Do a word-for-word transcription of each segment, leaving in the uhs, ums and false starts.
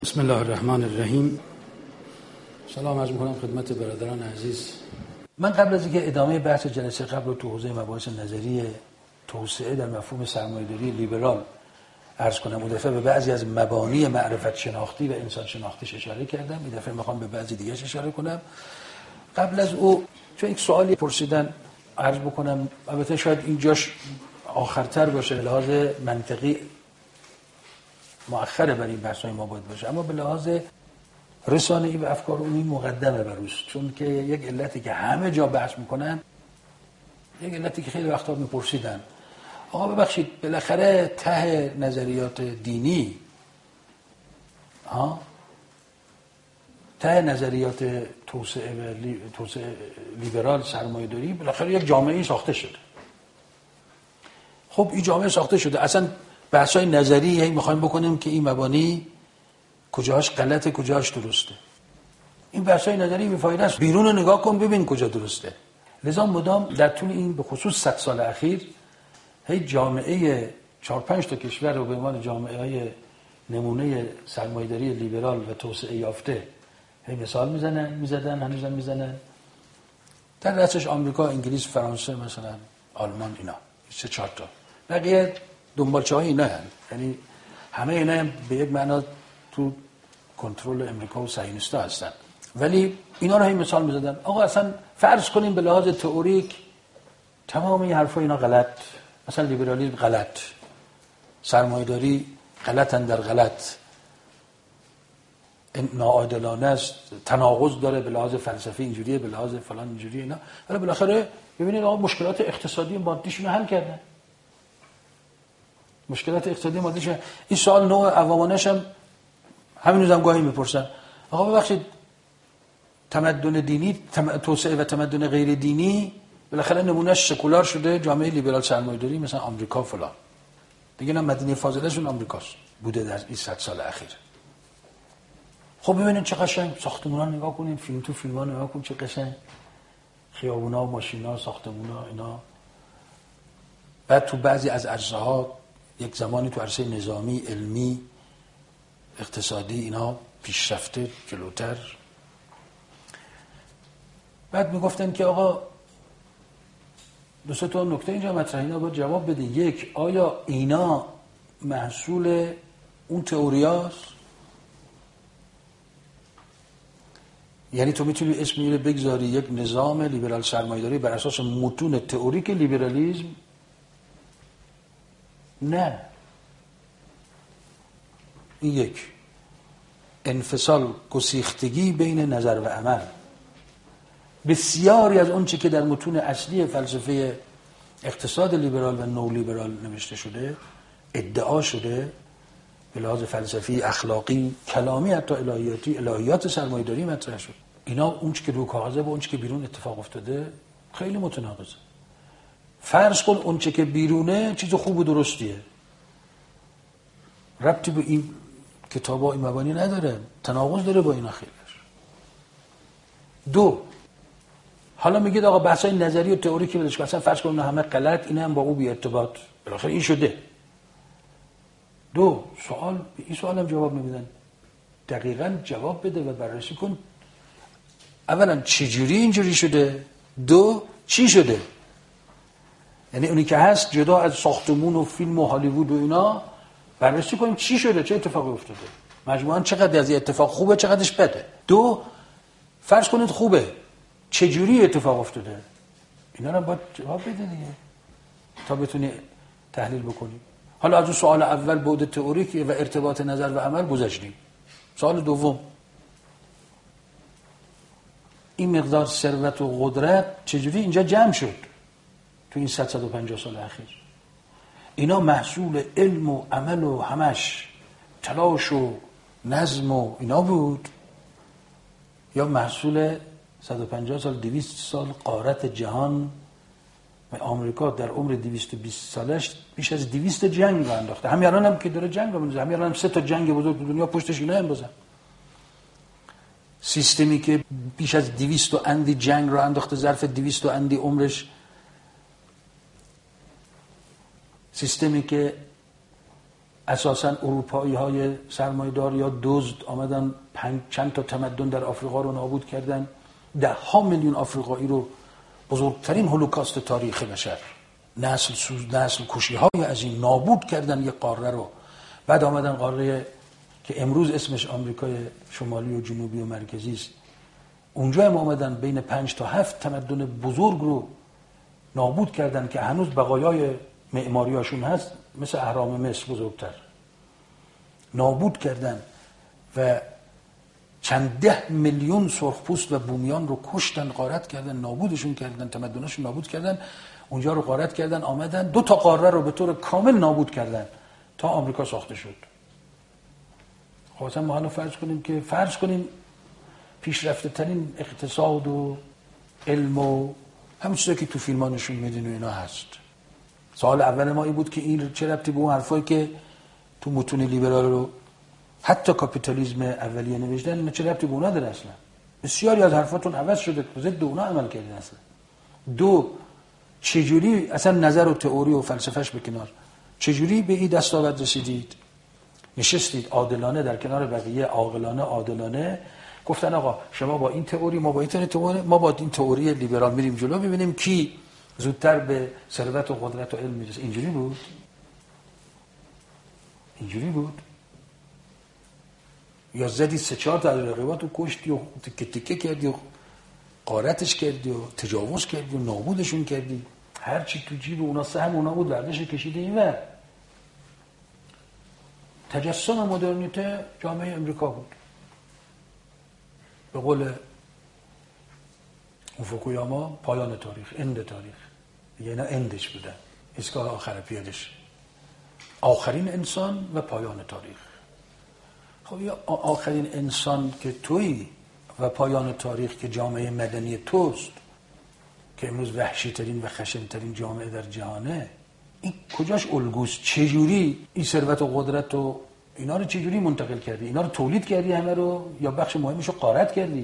بسم الله الرحمن الرحیم. سلام عرض می‌کنم خدمت برادران عزیز. من قبل از اینکه ادامه بحث جلسه قبل رو تو حوزه مباحث نظری توسعه در مفهوم سرمایه‌داری لیبرال عرض کنم، اون دفعه به بعضی از مبانی معرفت شناختی و انسان شناختیش اشاره کردم، این دفعه میخوام به بعضی دیگه اشاره کنم. قبل از او چون یک سوالی پرسیدن عرض بکنم، البته شاید اینجاش آخرتر باشه، به لحاظ منطقی مؤخره برای این بحث‌های ما باید باشه، اما به لحاظ رسانه‌ای و افکار عمومی مقدمه بر اوست، چون که یک علتی که همه جا بحث میکنن، یک علتی که خیلی وقتا میپرسیدن آقا ببخشید بالاخره ته نظریات دینی ها ته نظریات توسعه و لی... توسعه لیبرال سرمایه‌داری بالاخره یک جامعه ساخته شده. خب این جامعه ساخته شده، اصلا بحث‌های نظری هی می‌خوایم بکنیم که این مبانی کجاش غلطه کجاش درسته. این بحث‌های نظری بی‌فایده است. بیرون رو نگاه کن ببین کجا درسته. لذا مدام در طول این به خصوص صد سال اخیر هی جامعه چهار پنج تا کشور رو به عنوان جامعه‌های نمونه سرمایه‌داری لیبرال و توسعه یافته هی مثال میزنن میزدن هنوزم میزنن. در رأسش آمریکا، انگلیس، فرانسه، مثلا آلمان، اینا سه چهار تا. بقیه دنبالچه‌های اینا هستن، یعنی همه اینا هم به یک معنا تو کنترل امریکا و صهیونیست‌ها هستن، ولی اینا رو هم مثال می‌زدن. آقا اصلا فرض کنیم به لحاظ تئوریک تمام این حرفا اینا غلط، مثلا لیبرالیسم غلط، سرمایه‌داری غلطن در غلط، ناعادلانه است، تناقض داره به لحاظ فلسفی اینجوریه، به لحاظ فلان اینجوریه اینا. ولی بالاخره ببینید آقا مشکلات اقتصادی مادیشون حل کردن. مشکلات اقتصادی مادیش این سوال نوع عوامانش هم همین روزم گاهی میپرسن آقا ببخشید تمدن دینی تم... توسعه و تمدن غیر دینی بالاخره نمونهش سکولار شده، جامعه لیبرال سرمایه‌داری مثلا آمریکا فلان دیگه، نه مدینه فاضله شون آمریکاست بوده در این صد سال اخیر. خب ببینید چه قشنگ ساختمونا نگاه کنین، فیلم تو فیلم‌ها نگاه کن چه قشنگ خیابونا و ماشینا ساختمونا اینا. بعد تو بعضی از عرصه‌ها یک زمانی تو عرصه نظامی، علمی، اقتصادی اینا پیشرفته جلوتر. بعد میگفتن که آقا دو سه تا نکته اینجا مطرحه، اینا باید جواب بده. یک، آیا اینا محصول اون تئوریاست؟ یعنی تو میتونی اسم میره بگذاری یک نظام لیبرال سرمایه‌داری بر اساس متون تئوریک لیبرالیسم؟ نه. این یک انفصال، گسیختگی بین نظر و عمل. بسیاری از اون چی که در متون اصلی فلسفه اقتصاد لیبرال و نو لیبرال نوشته شده، ادعا شده به لحاظ فلسفی، اخلاقی، کلامی، حتی الهیاتی، الهیات سرمایه‌داری مطرح شد. اینا اون چی که رو کاغذه با اون چی که بیرون اتفاق افتاده خیلی متناقضه. فرض کن اون چی که بیرونه چیز خوب و درستیه، ربطی به این کتابا این مبانی نداره، تناقض داره با اینا خیلیش. دو، حالا میگید آقا بحثای نظری و تئوریکی بدش که اصلا فرض کن همه غلط، اینا هم با او بی ارتباط، بالاخره این شده. دو، سوال به این سوال هم جواب نمیدن. دقیقاً جواب بده و بررسی کن اولا چجوری اینجوری شده، دو چی شده. یعنی اونی که هست جدا از ساختمون و فیلم و هالیوود و اینا بررسی کنیم چی شده، چه اتفاقی افتاده، مجموعاً چقدر از این اتفاق خوبه چقدرش بده. دو، فرض کنید خوبه چجوری اتفاق افتاده، اینا رو باید جواب بده دیگه تا بتونی تحلیل بکنی. حالا از اون سوال اول بعد تئوریک و ارتباط نظر و عمل گذشتیم. سوال دوم، این مقدار ثروت و قدرت چجوری اینجا جمع شد تو این صد و پنجاه سال اخیر؟ اینا محصول علم و عمل و همش تلاش و نظم و اینا بود، یا محصول صد و پنجاه سال دویست سال غارت جهان و آمریکا در عمر دویست و بیست سالش بیش از دویست جنگ رو انداخته. همین الان هم که داره جنگ رو می‌زنه، همین الان هم سه تا جنگ بزرگ تو دنیا پشتش اینا هم بزن. سیستمی که بیش از دویست و اندی جنگ رو انداخته ظرف دویست و اندی عمرش، سیستمی که اساساً اروپایی های سرمایه‌دار یا دزد آمدن پنج چند تا تمدن در آفریقا رو نابود کردن، ده ها میلیون آفریقایی رو، بزرگترین هولوکاست تاریخ بشر، نسل سوز نسل کشی های از این نابود کردن یک قاره رو. بعد آمدن قاره که امروز اسمش آمریکای شمالی و جنوبی و مرکزی است، اونجا هم آمدن بین پنج تا هفت تمدن بزرگ رو نابود کردن که هنوز بقایای معماریاشون هست، مثل اهرام مصر بزرگتر، نابود کردن و چند ده میلیون سرخپوست و بومیان رو کشتن، غارت کردن، نابودشون کردن، تمدنشون نابود کردن، اونجا رو غارت کردن، آمدن دو تا قاره رو به طور کامل نابود کردن تا آمریکا ساخته شد. خب اصلا ما حالا فرض کنیم که فرض کنیم پیشرفته ترین اقتصاد و علم و همین چیزایی که تو فیلم‌ها نشون میدین و اینا هست. سوال اول ما این بود که این چه ربطی به اون حرفایی که تو متون لیبرال رو حتی کاپیتالیسم اولیه نوشتن، اینا چه ربطی به اونا داره اصلا؟ بسیاری از حرفاتون عوض شده، ضد اونا عمل کردین اصلا. دو، چجوری اصلا نظر و تئوری و فلسفهش به کنار، چجوری به این دستاورد رسیدید؟ نشستید عادلانه در کنار بقیه، عاقلانه عادلانه گفتن آقا شما با این تئوری، ما با این تئوری، ما با این تئوری لیبرال میریم جلو، ببینیم کی زودتر به ثروت و قدرت و علم میرسه. اینجوری بود؟ اینجوری بود؟ یا زدی سه چهار تا رقیبات رو کشتی و تکه تکه کردی و غارتش کردی و تجاوز کردی و نابودشون کردی، هر چی تو جیب اونا سهم اونا بود برداشت کشیده اینور. تجسم مدرنیته جامعه امریکا بود. به قول فوکویاما پایان تاریخ، اند تاریخ، یعنی اندش بودن، ایستگاه آخر پیادش، آخرین انسان و پایان تاریخ. خب یا آخرین انسان که تویی و پایان تاریخ که جامعه مدنی توست که امروز وحشی ترین و خشن ترین جامعه در جهانه، این کجاش الگوست؟ چجوری این ثروت و قدرت و اینا رو چجوری منتقل کردی؟ اینا رو تولید کردی همه رو یا بخش مهمش رو غارت کردی؟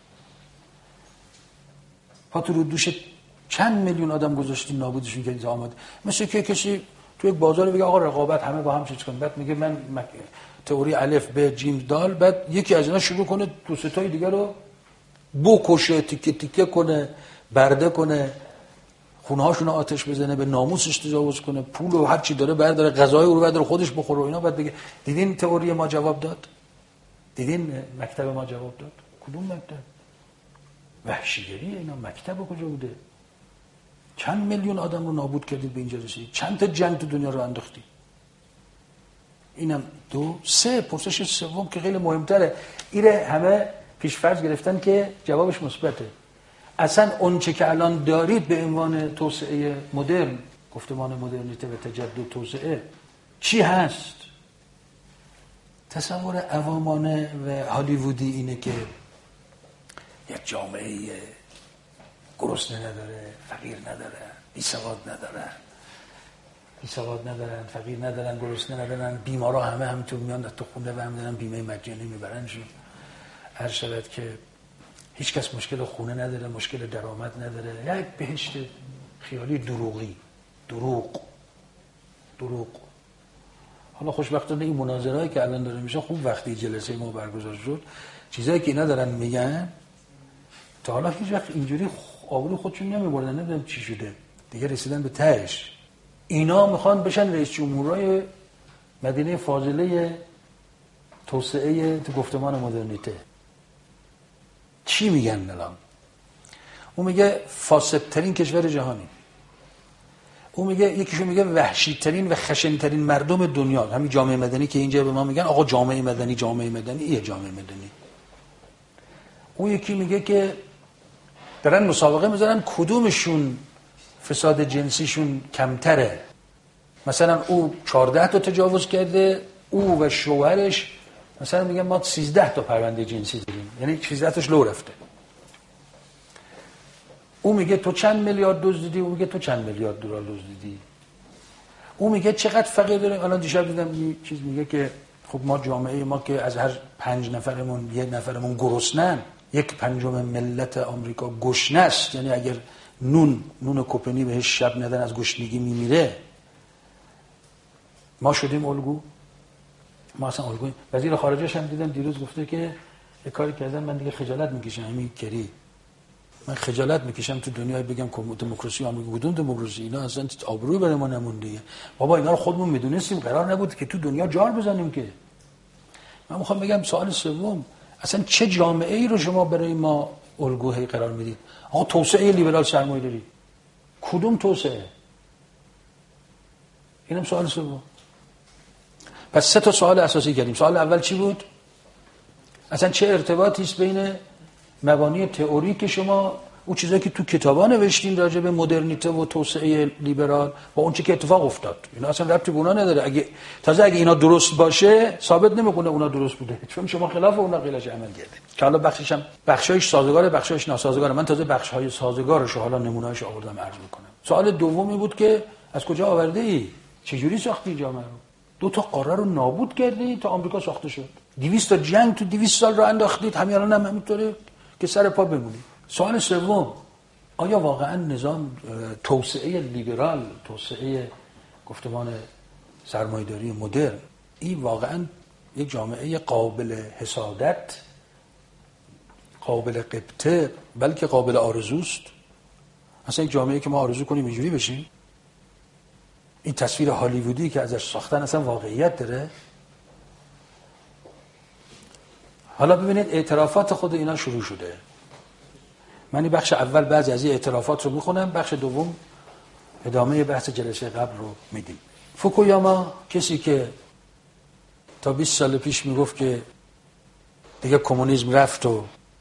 پا تو رو دوش چند میلیون آدم گذاشتی نابودشون کردی آمد. مثل که کسی تو یک بازار بگه آقا رقابت همه با هم چیز کنن، بعد میگه من مک... تئوری الف ب جیم دال، بعد یکی از اینا شروع کنه دو سه تای دیگه رو بکشه، تیکه تیکه کنه، برده کنه، خونه هاشون آتش بزنه، به ناموسش تجاوز کنه، پول و هر چی داره برداره، غذای رو برداره خودش بخوره و اینا، بعد بگه دیدین تئوری ما جواب داد؟ دیدین مکتب ما جواب داد؟ کدوم مکتب؟ وحشیگری اینا. مکتب کجا بوده؟ چند میلیون آدم رو نابود کردید به اینجا رسید، چند تا جنگ تو دنیا رو انداختی. اینم دو. سه، پرسش سوم که خیلی مهمتره، ایره همه پیش‌فرض گرفتن که جوابش مثبته. اصلا اون چه که الان دارید به عنوان توسعه مدرن، گفتمان مدرنیته و تجدد توسعه، چی هست؟ تصور عوامانه و هالیوودی اینه که یک جامعه گرسنه نداره، فقیر نداره، بیسواد ندارن، بیسواد ندارن، فقیر ندارن، گرسنه ندارن، بیمارا همه همینطور میان تو خونه و هم دارن بیمه مجانی میبرنشون. هر شود که هیچ کس مشکل خونه نداره، مشکل درآمد نداره، یک بهشت خیالی دروغی، دروغ دروغ. حالا خوشبختانه این مناظرهایی که الان داره میشه خوب، وقتی جلسه ما برگزار شد چیزایی که اینا دارن میگن تا حالا هیچ وقت اینجوری آبرو خودشون نمیبردن، نمیدونم چی شده دیگه، رسیدن به تهش. اینا میخوان بشن رئیس جمهورای مدینه فاضله توسعه تو گفتمان مدرنیته. چی میگن الان؟ اون میگه فاسدترین کشور جهانی، اون میگه، یکیشو میگه وحشیترین و خشنترین مردم دنیا. همین جامعه مدنی که اینجا به ما میگن آقا جامعه مدنی، جامعه مدنی، ایه جامعه مدنی. اون یکی میگه که دارن مسابقه میذارن کدومشون فساد جنسیشون کمتره. مثلا او چهارده تا تجاوز کرده، او و شوهرش مثلا میگن ما سیزده تا پرونده جنسی داریم، یعنی سیزده تاش لو رفته. او میگه تو چند میلیارد دزدیدی، او میگه تو چند میلیارد دلار دزدیدی. او میگه چقدر فقیر داریم. الان دیشب دیدم یه چیز میگه که خب ما جامعه ما که از هر پنج نفرمون یه نفرمون گرسنن، یک پنجم ملت آمریکا گشنه است، یعنی اگر نون نون کپنی بهش شب ندن از گشنگی میمیره. ما شدیم الگو. ما اصلا الگوی وزیر خارجه‌ش هم دیدم دیروز گفته که یه کاری کردن من دیگه خجالت میکشم. همین کری من خجالت میکشم تو دنیای بگم دموکراسی آمریکا بودون دموکراسی اینا اصلا آبروی برای ما نمون دیگه. بابا اینا رو خودمون میدونستیم، قرار نبود که تو دنیا جار بزنیم که. من میخوام بگم سوال سوم، اصلا چه جامعه ای رو شما برای ما الگوی قرار میدید؟ آقا توسعه لیبرال سرمایه‌داری کدوم توسعه؟ اینم سوال سوم. پس سه تا سوال اساسی کردیم. سوال اول چی بود؟ اصلا چه ارتباطی است بین مبانی تئوریک شما اون چیزایی که تو کتابا نوشتین راجع به مدرنیته و توسعه لیبرال با اون چیزی که اتفاق افتاد؟ اینا اصلا ربطی به اونا نداره. اگه تازه اگه اینا درست باشه ثابت نمیکنه اونا درست بوده، چون شما خلاف اونا قیلش عمل کردید. که حالا بخشش هم بخشایش سازگاره بخشایش ناسازگاره. من تازه بخش‌های سازگارش رو حالا نمونه‌اش آوردم عرض می‌کنم. سوال دومی بود که از کجا آورده ای؟ چه جوری ساختی جامعه رو؟ دو تا قاره رو نابود کردی تا آمریکا ساخته شد. دویست تا جنگ تو دویست سال رو انداختید، همین الان هم همینطوره که سر پا بمونید. سوال سوم، آیا واقعا نظام توسعه لیبرال، توسعه گفتمان سرمایه‌داری مدرن، این واقعا یک جامعه قابل حسادت، قابل غبطه، بلکه قابل آرزوست؟ اصلا یک جامعه که ما آرزو کنیم اینجوری بشیم؟ این تصویر هالیوودی که ازش ساختن اصلا واقعیت داره؟ حالا ببینید اعترافات خود اینا شروع شده. من این بخش اول بعضی از این اعترافات رو میخونم، بخش دوم ادامه بحث جلسه قبل رو میدیم. فوکویاما، کسی که تا بیست سال پیش میگفت که دیگه کمونیسم رفت و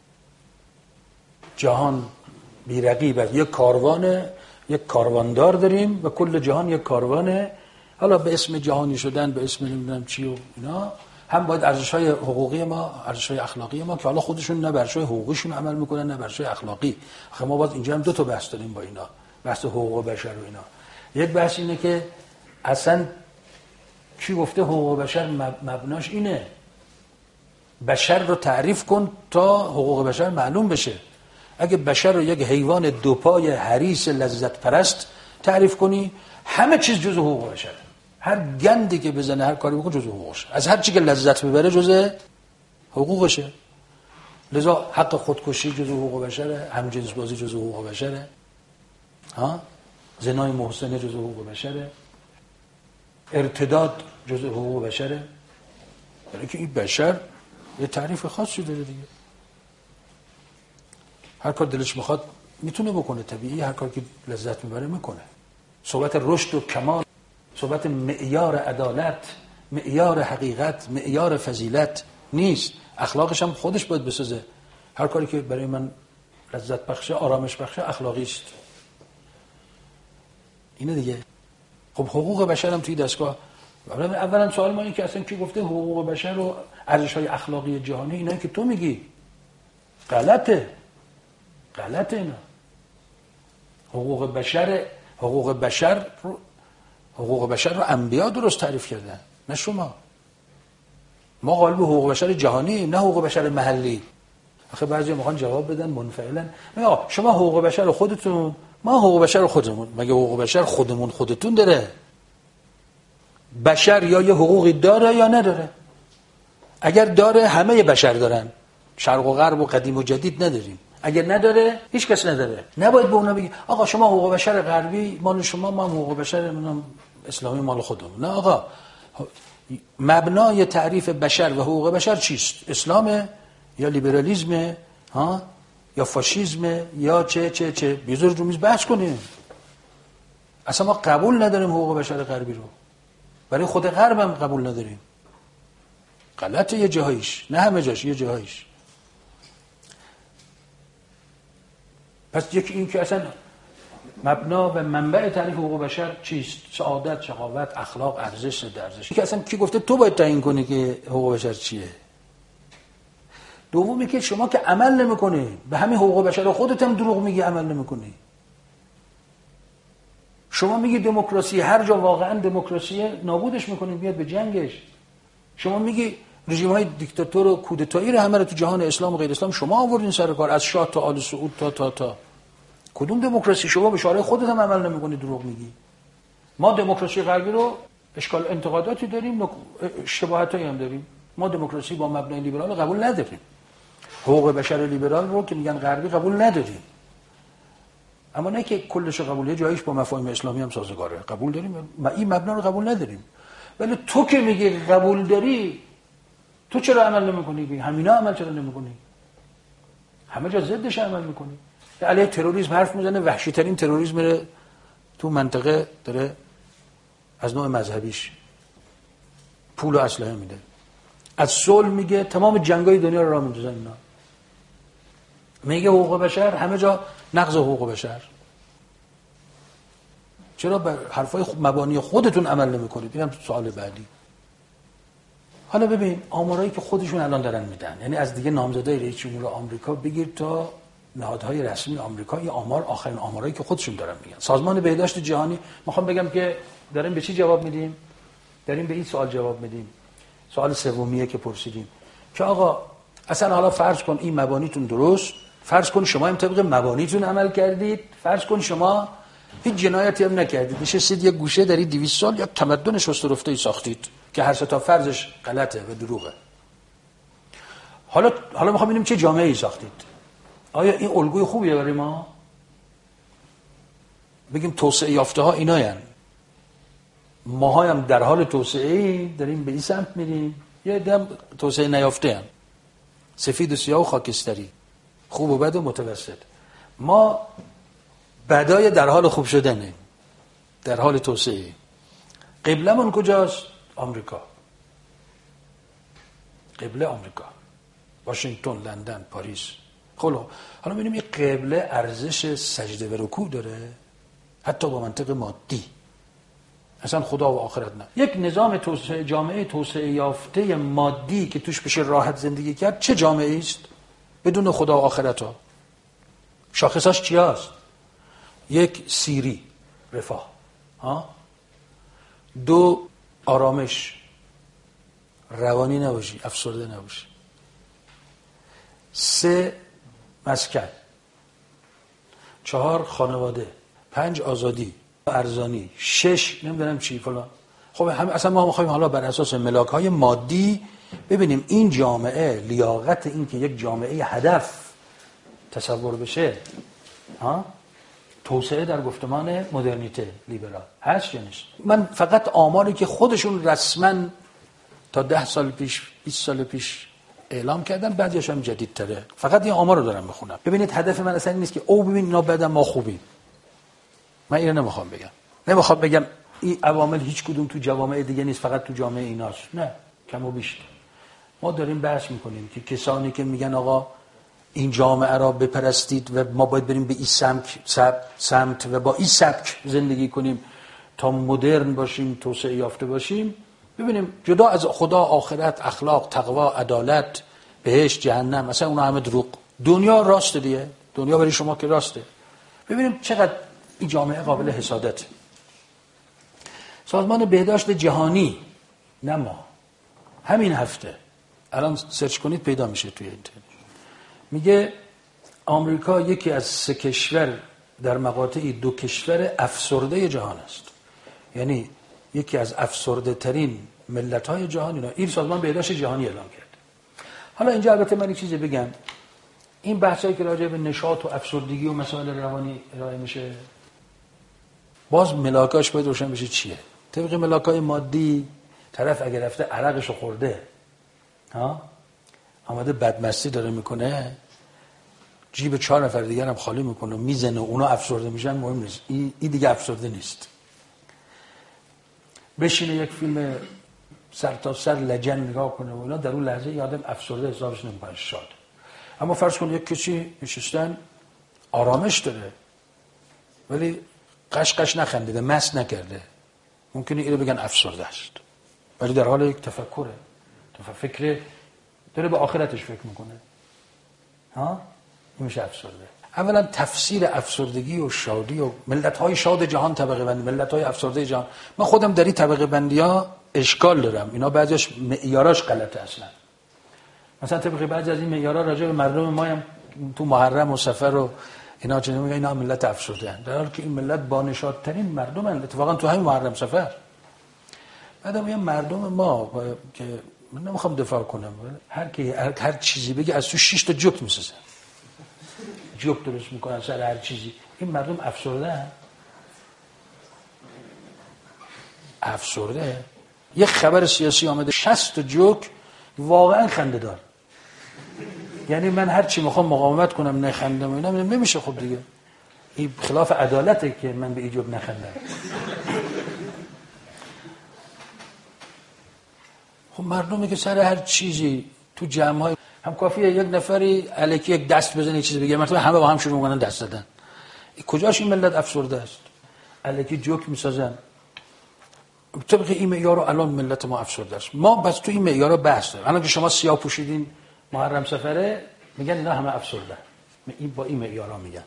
جهان بی‌رقیب است، یک کاروانه، یک کارواندار داریم و کل جهان یک کاروانه، حالا به اسم جهانی شدن، به اسم نمیدونم چی و اینا، هم باید ارزش‌های حقوقی ما، ارزش‌های اخلاقی ما که حالا خودشون نه بر ارزش‌های حقوقیشون عمل میکنن نه بر ارزش‌های اخلاقی. آخه ما باید اینجا هم دو تا بحث داریم با اینا، بحث حقوق بشر و اینا. یک بحث اینه که اصلا کی گفته حقوق بشر مبناش اینه؟ بشر رو تعریف کن تا حقوق بشر معلوم بشه. اگه بشر رو یک حیوان دوپای حریص لذت پرست تعریف کنی، همه چیز جزء حقوق بشره. هر گندی که بزنه، هر کاری بکنه جزء حقوقشه. از هر چی که لذت ببره جزء حقوقشه. لذا حق خودکشی جزء حقوق بشره، همجنس بازی جزء حقوق بشره، ها؟ زنای محسنه جزء حقوق بشره، ارتداد جزء حقوق بشره. برای که این بشر یه تعریف خاصی داره دیگه. هر کار دلش میخواد میتونه بکنه، طبیعی، هر کار که لذت میبره میکنه. صحبت رشد و کمال، صحبت معیار عدالت، معیار حقیقت، معیار فضیلت نیست. اخلاقش هم خودش باید بسازه. هر کاری که برای من لذت بخشه، آرامش بخشه، اخلاقی است. اینه دیگه. خب حقوق بشر هم توی دستگاه، اولا سوال ما اینه که اصلا کی گفته حقوق بشر و ارزش‌های اخلاقی جهانی اینایی که تو میگی غلطه. غلطه اینا. حقوق بشر، حقوق بشر رو حقوق بشر رو انبیا درست تعریف کردن، نه شما. ما قائل به حقوق بشر جهانی، نه حقوق بشر محلی. آخه بعضی میخوان جواب بدن منفعلا، میگن شما حقوق بشر خودتون، ما حقوق بشر خودمون. مگه حقوق بشر خودمون خودتون داره؟ بشر یا یه حقوقی داره یا نداره. اگر داره همه بشر دارن، شرق و غرب و قدیم و جدید نداریم. اگر نداره هیچ کس نداره. نباید به اونا بگی آقا شما حقوق بشر غربی مال شما، ما حقوق بشر منم اسلامی مال خودمون. نه آقا، مبنای تعریف بشر و حقوق بشر چیست؟ اسلامه یا لیبرالیسمه، ها، یا فاشیسمه، یا چه چه چه بیزور رو میز بحث کنیم. اصلا ما قبول نداریم حقوق بشر غربی رو، برای خود غرب هم قبول نداریم. غلطه یه جاهایش، نه همه جاش، یه جاهایش. پس یکی این که اصلا مبنا و منبع تعریف حقوق بشر چیست؟ سعادت، شقاوت، اخلاق، ارزش، ارزش. که اصلا کی گفته تو باید تعیین کنی که حقوق بشر چیه؟ دومی که شما که عمل نمی‌کنی به همین حقوق بشر خودت هم دروغ میگی، عمل نمی‌کنی. شما میگی دموکراسی، هر جا واقعا دموکراسی نابودش می‌کنید، بیاد به جنگش. شما میگی رژیم‌های دیکتاتور و کودتایی رو همه رو تو جهان اسلام و غیر اسلام شما آوردین سر کار، از شاه تا آل سعود تا تا تا کدوم دموکراسی؟ شما به شعار خودت هم عمل نمی‌کنی، دروغ میگی. ما دموکراسی غربی رو اشکال انتقاداتی داریم، شباهتایی هم داریم. ما دموکراسی با مبنای لیبرال قبول نداریم، حقوق بشر لیبرال رو که میگن غربی قبول نداریم، اما نه که کلش قبول، یه جاییش با مفاهیم اسلامی هم سازگاره، قبول داریم. ما این مبنا رو قبول نداریم. ولی تو که میگی قبول داری، تو چرا عمل نمی‌کنی؟ همینا عمل چرا نمی‌کنی؟ همه جا ضدش عمل می‌کنی. علیه تروریسم حرف میزنه، وحشی ترین تروریسم رو تو منطقه داره از نوع مذهبیش پول و اسلحه میده. از صلح میگه، تمام جنگای دنیا رو راه میندازن اینا. میگه حقوق بشر، همه جا نقض حقوق بشر. چرا بر حرفای مبانی خودتون عمل نمی‌کنید؟ اینم سوال بعدی. حالا ببین آمارایی که خودشون الان دارن میدن، یعنی از دیگه نامزدای رئیس جمهور آمریکا بگیر تا نهادهای رسمی آمریکا، این آمار آخرین آمارایی که خودشون دارن میگن. سازمان بهداشت جهانی، میخوام بگم که داریم به چی جواب میدیم؟ داریم به این سوال جواب میدیم. سوال سومیه که پرسیدیم که آقا اصلا حالا فرض کن این مبانیتون درست، فرض کن شما هم طبق مبانیتون عمل کردید، فرض کن شما هیچ جنایتی هم نکردید، نشستید یک گوشه دارید دویست سال یک تمدن شست و رفته‌ای ساختید که هر سه تا فرضش غلطه و دروغه. حالا حالا میخوام ببینیم چه جامعه‌ای ساختید. آیا این الگوی خوبیه برای ما؟ بگیم توسعه یافته ها ایناین، ما هم در حال توسعه داریم به این سمت میریم، یه دم توسعه نیافته هم، سفید و سیاه و خاکستری، خوب و بد و متوسط. ما بدای در حال خوب شدنه، در حال توسعه. قبلمون کجاست؟ آمریکا. قبله آمریکا، واشنگتن، لندن، پاریس. خب حالا ببینیم این قبله ارزش سجده و رکوع داره، حتی با منطق مادی، اصلا خدا و آخرت نه. یک نظام توسعه، جامعه توسعه یافته مادی که توش بشه راحت زندگی کرد، چه جامعه است بدون خدا و آخرت ها؟ شاخصاش چی هست؟ یک، سیری، رفاه، ها؟ دو، آرامش، روانی نباشی، افسرده نباشی. سه، مسکن. چهار، خانواده. پنج، آزادی ارزانی. شش، نمیدونم چی فلان. خب هم اصلا ما میخوایم حالا بر اساس ملاک‌های مادی ببینیم این جامعه لیاقت این که یک جامعه هدف تصور بشه، ها؟ توسعه در گفتمان مدرنیته لیبرال هست یا نیست؟ من فقط آماری که خودشون رسما تا ده سال پیش، بیست سال پیش اعلام کردن، بعضیش هم جدیدتره، فقط این آمار رو دارم میخونم. ببینید هدف من اصلا این نیست که او ببین اینا بدن ما خوبیم. من اینو نمیخوام بگم. نمیخوام بگم این عوامل هیچ کدوم تو جوامع دیگه نیست، فقط تو جامعه ایناست. نه، کم و بیش. ما داریم بحث میکنیم که کسانی که میگن آقا این جامعه را بپرستید و ما باید بریم به این سمت سمت و با این سبک زندگی کنیم تا مدرن باشیم، توسعه یافته باشیم. ببینیم جدا از خدا، آخرت، اخلاق، تقوا، عدالت، بهشت، جهنم، مثلا اون همه دروغ. دنیا راسته دیگه، دنیا برای شما که راسته. ببینیم چقدر این جامعه قابل حسادت. سازمان بهداشت جهانی، نه ما، همین هفته الان سرچ کنید پیدا میشه توی اینترنت، میگه آمریکا یکی از سه کشور در مقاطعی دو کشور افسرده جهان است. یعنی یکی از افسرده ترین ملت های جهان اینا. این سازمان بهداشت جهانی اعلام کرد. حالا اینجا البته من یک چیزی بگم، این بحثایی که راجع به نشاط و افسردگی و مسائل روانی ارائه میشه، باز ملاکاش باید روشن بشه چیه. طبق ملاکای مادی طرف اگر رفته عرقشو خورده، ها، آمده بدمستی داره میکنه، جیب چهار نفر دیگر هم خالی میکنه، میزنه، اونا افسرده میشن، مهم نیست. این ای دیگه افسرده نیست. بشینه یک فیلم سر تا سر لجن نگاه کنه و اینا، در اون لحظه یادم افسرده حسابش نمیکنه، شاد. اما فرض کن یک کسی نشستن آرامش داره ولی قش قش نخندیده، مست نکرده، ممکنه اینو بگن افسرده است، ولی در حال یک تفکره، فکر داره به آخرتش فکر میکنه، ها، این میشه افسرده. اولا تفسیر افسردگی و شادی و ملت‌های شاد جهان طبقه بندی، ملت‌های افسرده جهان، من خودم در این طبقه بندی‌ها اشکال دارم. اینا بعضیش معیاراش غلطه اصلا. مثلا طبق بعضی از این معیارا راجع به مردم ما هم تو محرم و سفر و اینا چه میگن، اینا ملت افسرده اند، در حالی که این ملت با نشاط‌ترین مردمند اتفاقا تو همین محرم سفر. بعد میگم مردم ما که من نمیخوام دفاع کنم، هر کی هر, هر چیزی بگه از تو شش تا جوک میسازن، جوک درست میکنن سر هر چیزی. این مردم افسرده هم. افسرده. یه خبر سیاسی آمده شصت تا جوک واقعا خنده دار، یعنی من هر چی میخوام مقاومت کنم نخندم اینا نمیشه. خب دیگه این خلاف عدالته که من به این جوک نخندم. خب مردمی که سر هر چیزی تو جمع‌های هم کافیه یک نفری الکی یک دست بزنه چیزی بگه، مثلا همه با هم شروع می‌کنن دست زدن. کجاش این ملت افسرده است؟ الکی جوک می‌سازن. طبق این معیار رو الان ملت ما افسرده است. ما بس تو این معیارا بحث داریم. الان که شما سیاه پوشیدین محرم سفره میگن اینا همه افسرده. این با این معیارا میگن.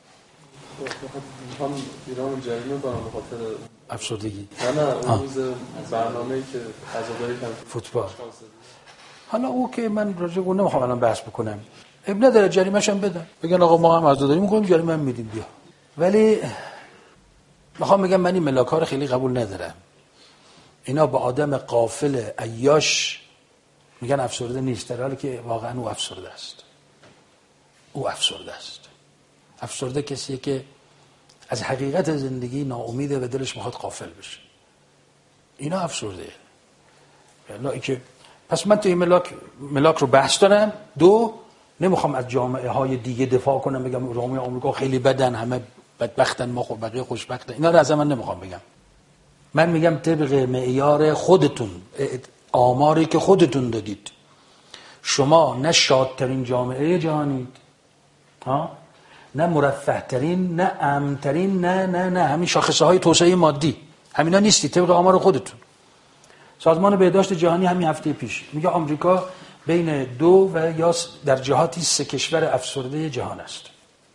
هم ایران جریمه کنم به خاطر افسردگی. نه نه اون روز برنامه‌ای که عزاداری کردن فوتبال. حالا او که من راجع به اون نمیخوام الان بحث بکنم. اب نداره جریمه‌ش هم بدن. بگن آقا ما هم عزاداری می‌کنیم جریمه هم میدیم بیا. ولی میخوام بگم من این ملاک‌ها رو خیلی قبول ندارم. اینا با آدم غافل عیاش میگن افسرده نیست، در حالی که واقعا او افسرده است. او افسرده است. افسرده کسیه که از حقیقت زندگی ناامیده و دلش میخواد غافل بشه. اینا افسرده. یعنی که پس من تو این ملاک ملاک رو بحث دارم. دو، نمیخوام از جامعه های دیگه دفاع کنم بگم جامعه آمریکا خیلی بدن، همه بدبختن، ما خب بقیه خوشبختن. اینا رو از من نمیخوام بگم. من میگم طبق معیار خودتون، آماری که خودتون دادید، شما نه شادترین جامعه جهانید، ها، نه مرفه‌ترین، نه امن‌ترین، نه نه نه همین شاخصه های توسعه مادی همینا نیستی طبق آمار خودتون. سازمان بهداشت جهانی همین هفته پیش میگه آمریکا بین دو و یا در جهاتی سه کشور افسرده جهان است.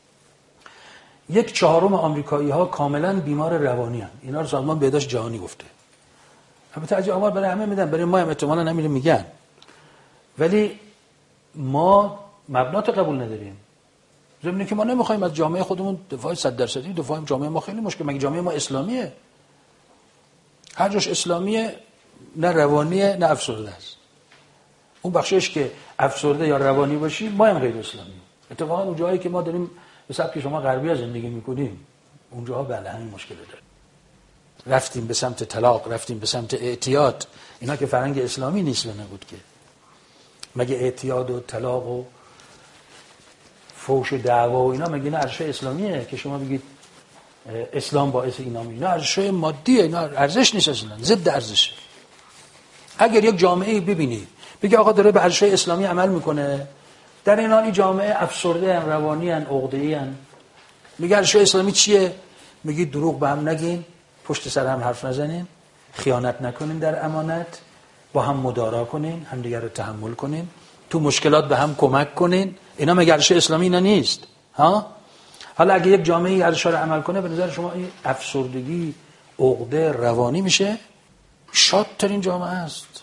یک چهارم آمریکایی ها کاملا بیمار روانی هستند. اینا رو سازمان بهداشت جهانی گفته. البته از آمار برای همه میدن، برای ما هم احتمالاً نمیره میگن. ولی ما مبنات قبول نداریم. ضمن که ما نمیخوایم از جامعه خودمون دفاع صد درصدی دفاع جامعه ما خیلی مشکل. مگه جامعه ما اسلامیه؟ هر جاش اسلامیه نه روانیه نه افسرده است. اون بخشش که افسرده یا روانی باشی ما هم غیر اسلامیم. اتفاقا اون جایی که ما داریم به سبک شما غربی زندگی میکنیم اونجاها بله همین مشکل داره. رفتیم به سمت طلاق، رفتیم به سمت اعتیاد. اینا که فرهنگ اسلامی نیست و نبود که. مگه اعتیاد و طلاق و فوش و دعوا و اینا مگه اینا ارزش اسلامیه که شما بگید اسلام باعث اینا میشه؟ اینا ارزش مادیه، اینا ارزش نیست اصلا، ضد ارزشه. اگر یک جامعه ببینید بگه آقا داره به ارزش اسلامی عمل میکنه، در این حال این جامعه افسرده ان، روانی ان، عقده‌ای ان، میگه ارزش اسلامی چیه؟ میگی دروغ به هم نگین، پشت سر هم حرف نزنین، خیانت نکنین در امانت، با هم مدارا کنین، همدیگر رو تحمل کنین، تو مشکلات به هم کمک کنین. اینا مگه ارزش اسلامی اینا نیست؟ ها؟ حالا اگه یک جامعه ارزش رو عمل کنه به نظر شما این افسردگی، عقده روانی میشه؟ شادترین جامعه است.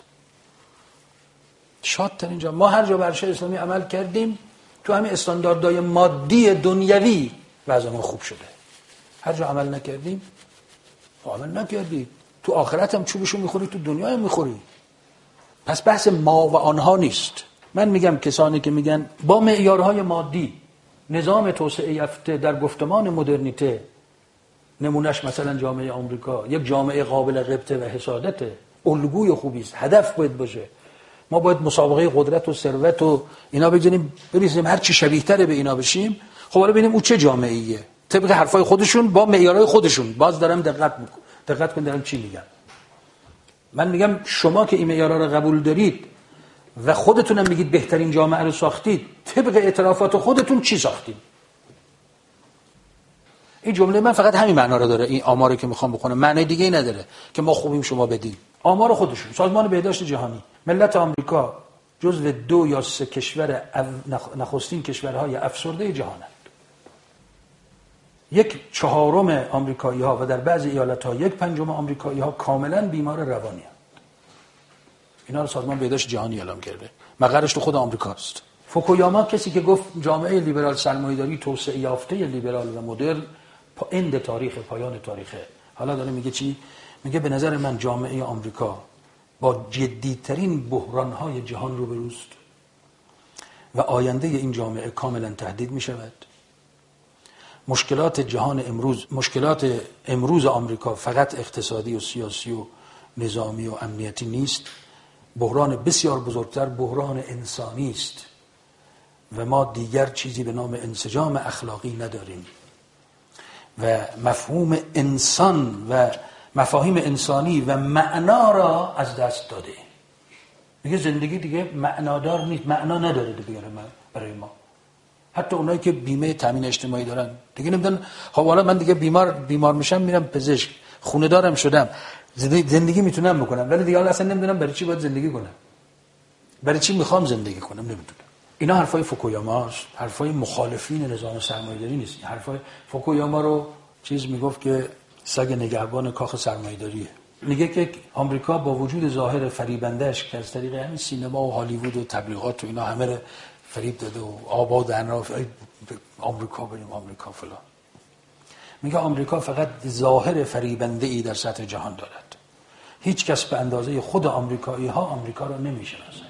شادترین جامعه. ما هر جا ارزش اسلامی عمل کردیم تو همین استانداردهای مادی دنیوی وضعمون خوب شده. هر جا عمل نکردیم عمل نکردی، تو آخرت هم چوبشو میخوری، تو دنیا هم میخوری. پس بحث ما و آنها نیست. من میگم کسانی که میگن با معیارهای مادی نظام توسعه یافته در گفتمان مدرنیته، نمونهش مثلا جامعه آمریکا یک جامعه قابل غبطه و حسادته، الگوی خوبی است، هدف باید باشه. ما باید مسابقه قدرت و ثروت و اینا بگذاریم بریزیم هر چی شبیه تره به اینا بشیم. خب حالا ببینیم او چه جامعه ایه طبق حرفای خودشون با معیارهای خودشون. باز دارم دقت میکنم، دقت کن دارم چی میگم. من میگم شما که این معیارها رو قبول دارید و خودتونم میگید بهترین جامعه رو ساختید، طبق اعترافات خودتون چی ساختید؟ این جمله من فقط همین معنا رو داره. این آماری که میخوام بخونم معنی دیگه ای نداره که ما خوبیم شما بدید. آمار خودشون، سازمان بهداشت جهانی، ملت آمریکا جزو دو یا سه کشور نخستین کشورهای افسرده جهانند. یک چهارم آمریکایی ها و در بعضی ایالت ها یک پنجم آمریکایی ها کاملا بیمار روانی هستند. اینا رو سازمان بهداشت جهانی اعلام کرده. مقرش تو خود آمریکاست. فوکویاما کسی که گفت جامعه لیبرال سرمایه‌داری توسعه یافته لیبرال و مدرن اند تاریخ، پایان تاریخه. حالا داره میگه چی؟ میگه به نظر من جامعه آمریکا با جدیترین بحران‌های جهان روبروست و آینده این جامعه کاملا تهدید می شود. مشکلات جهان امروز، مشکلات امروز آمریکا فقط اقتصادی و سیاسی و نظامی و امنیتی نیست. بحران بسیار بزرگتر بحران انسانی است و ما دیگر چیزی به نام انسجام اخلاقی نداریم و مفهوم انسان و مفاهیم انسانی و معنا را از دست داده. دیگه زندگی دیگه معنادار نیست، معنا نداره دیگه برای ما. حتی اونایی که بیمه تامین اجتماعی دارن دیگه نمیدونن خب حالا من دیگه بیمار بیمار میشم میرم پزشک، خونه دارم شدم، زندگی, زندگی میتونم بکنم، ولی دیگه حالا اصلا نمیدونم برای چی باید زندگی کنم، برای چی میخوام زندگی کنم، نمیدونم. اینا حرفای فوکویاماست، حرفای مخالفین نظام سرمایه‌داری نیست. حرفای فوکویاما رو چیز میگفت که سگ نگهبان کاخ سرمایه‌داریه. میگه که آمریکا با وجود ظاهر فریبنده‌اش که از طریق همین سینما و هالیوود و تبلیغات و اینا همه رو فریب داده و آباد انراف آمریکا بریم آمریکا فلان، میگه آمریکا فقط ظاهر فریبنده ای در سطح جهان دارد. هیچ کس به اندازه خود آمریکایی ها آمریکا را نمیشناسند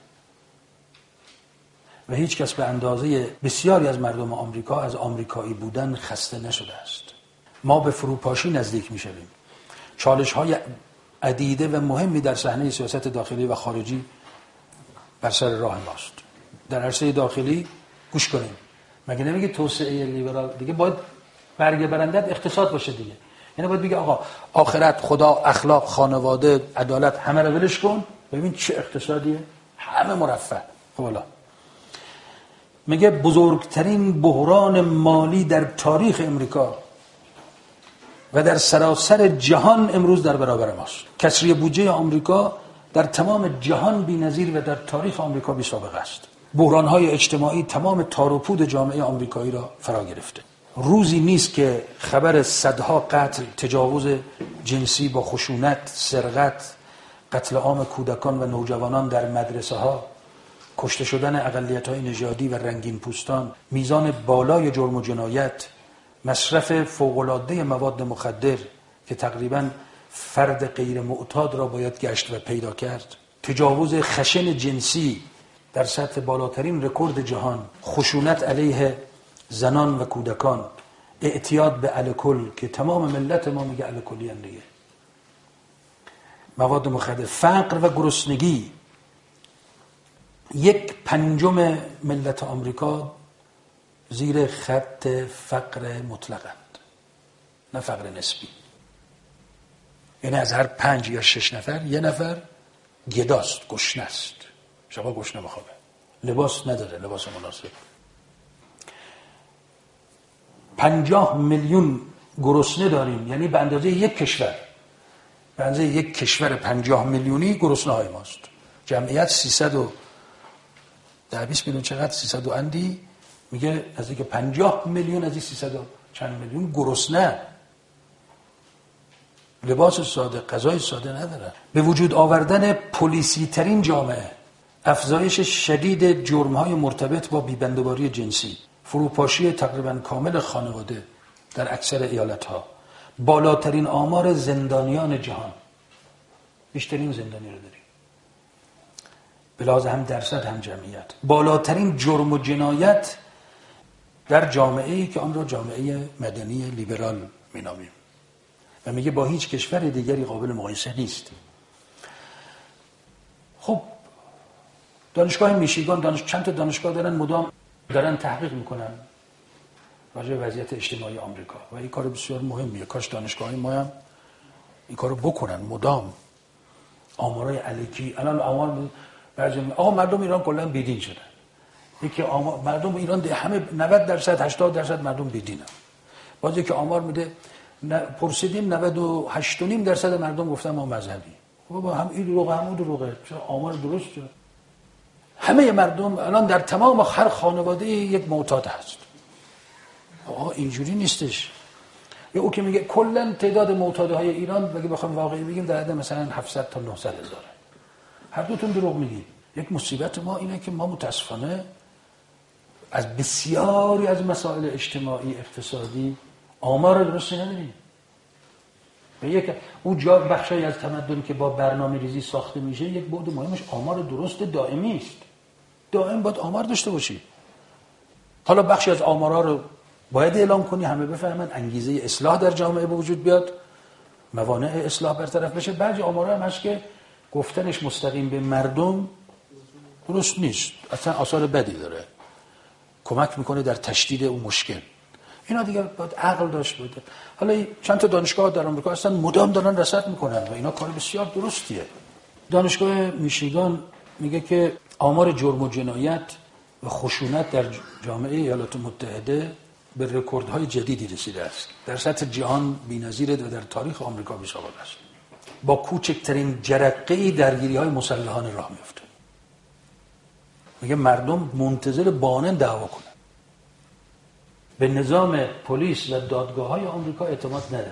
و هیچ کس به اندازه بسیاری از مردم آمریکا از آمریکایی بودن خسته نشده است. ما به فروپاشی نزدیک میشویم. چالش های عدیده و مهمی در صحنه سیاست داخلی و خارجی بر سر راه ماست. در عرصه داخلی گوش کنیم، مگه نمیگه توسعه لیبرال دیگه باید برگه برندت اقتصاد باشه دیگه؟ یعنی باید بگه آقا آخرت، خدا، اخلاق، خانواده، عدالت همه رو ولش کن، ببین چه اقتصادیه، همه مرفه. خب حالا میگه بزرگترین بحران مالی در تاریخ امریکا و در سراسر جهان امروز در برابر ماست. کسری بودجه آمریکا در تمام جهان بی‌نظیر و در تاریخ آمریکا بی سابقه است. بحران‌های اجتماعی تمام تار و پود جامعه آمریکایی را فرا گرفته. روزی نیست که خبر صدها قتل، تجاوز جنسی با خشونت، سرقت، قتل عام کودکان و نوجوانان در مدرسه‌ها، کشته شدن اقلیت‌های نژادی و رنگین پوستان، میزان بالای جرم و جنایت، مصرف فوق‌العاده مواد مخدر که تقریباً فرد غیر معتاد را باید گشت و پیدا کرد، تجاوز خشن جنسی در سطح بالاترین رکورد جهان، خشونت علیه زنان و کودکان، اعتیاد به الکل که تمام ملت ما میگه الکلی هم دیگه، مواد مخدر، فقر و گرسنگی. یک پنجم ملت آمریکا زیر خط فقر مطلقند، نه فقر نسبی. یعنی از هر پنج یا شش نفر یه نفر گداست، گشنه است، شبا گشنه بخوابه، لباس نداره، لباس مناسب. پنجاه میلیون گرسنه داریم، یعنی به اندازه یک کشور، به اندازه یک کشور پنجاه میلیونی گرسنه های ماست. جمعیت سیصد و ده بیست میلیون، چقدر؟ سیصد و اندی، میگه از اینکه پنجاه میلیون از این سیصد و چند میلیون گرسنه، لباس ساده، غذای ساده ندارن. به وجود آوردن پلیسی ترین جامعه، افزایش شدید جرم‌های مرتبط با بی‌بندوباری جنسی، فروپاشی تقریباً کامل خانواده در اکثر ایالت‌ها، بالاترین آمار زندانیان جهان، بیشترین زندانی رو داریم به لحاظ هم درصد هم جمعیت، بالاترین جرم و جنایت در جامعه‌ای که آن را جامعه مدنی لیبرال می‌نامیم و میگه با هیچ کشور دیگری قابل مقایسه نیست. خب دانشگاه میشیگان، دانش... چند تا دانشگاه دارن مدام دارن تحقیق میکنن راجع به وضعیت اجتماعی آمریکا و این کار بسیار مهمیه. کاش دانشگاه‌های ما هم این کارو بکنن مدام. آمارای الکی الان آمار بعضی آقا مردم ایران کلا بیدین شدن. یکی آمار مردم ایران همه نود درصد هشتاد درصد مردم بیدینن. بعضی که آمار میده پرسیدیم نود و هشت و نیم درصد مردم گفتن ما مذهبی. بابا هم این دروغه هم اون دروغه، چه آمار درسته؟ همه مردم الان در تمام هر خانواده یک معتاد هست. آقا اینجوری نیستش. یا او که میگه کلا تعداد معتادهای ایران اگه بخوام واقعی بگیم در حد مثلا هفتصد تا نهصد هزار. هر دوتون دروغ میگید. یک مصیبت ما اینه که ما متاسفانه از بسیاری از مسائل اجتماعی اقتصادی آمار درستی نداریم. به یک اون جا بخشی از تمدن که با برنامه‌ریزی ساخته میشه، یک بعد مهمش آمار درست دائمی است. دائم باید آمار داشته باشی. حالا بخشی از آمارها رو باید اعلام کنی، همه بفهمن، انگیزه اصلاح در جامعه به وجود بیاد، موانع اصلاح برطرف بشه. بعضی آمارها هم هست که گفتنش مستقیم به مردم درست نیست، اصلا آثار بدی داره، کمک میکنه در تشدید اون مشکل. اینا دیگه باید عقل داشت بوده. حالا چند تا دانشگاه در آمریکا اصلا مدام دارن رصد میکنن و اینا کار بسیار درستیه. دانشگاه میشیگان میگه که آمار جرم و جنایت و خشونت در جامعه ایالات متحده به رکوردهای جدیدی رسیده است. در سطح جهان بی‌نظیره و در تاریخ آمریکا بی‌سابقه است. با کوچکترین جرقه‌ای درگیری‌های مسلحانه راه میفته. میگه مردم منتظر بانن دعوا کنن. به نظام پلیس و دادگاه‌های آمریکا اعتماد ندارن.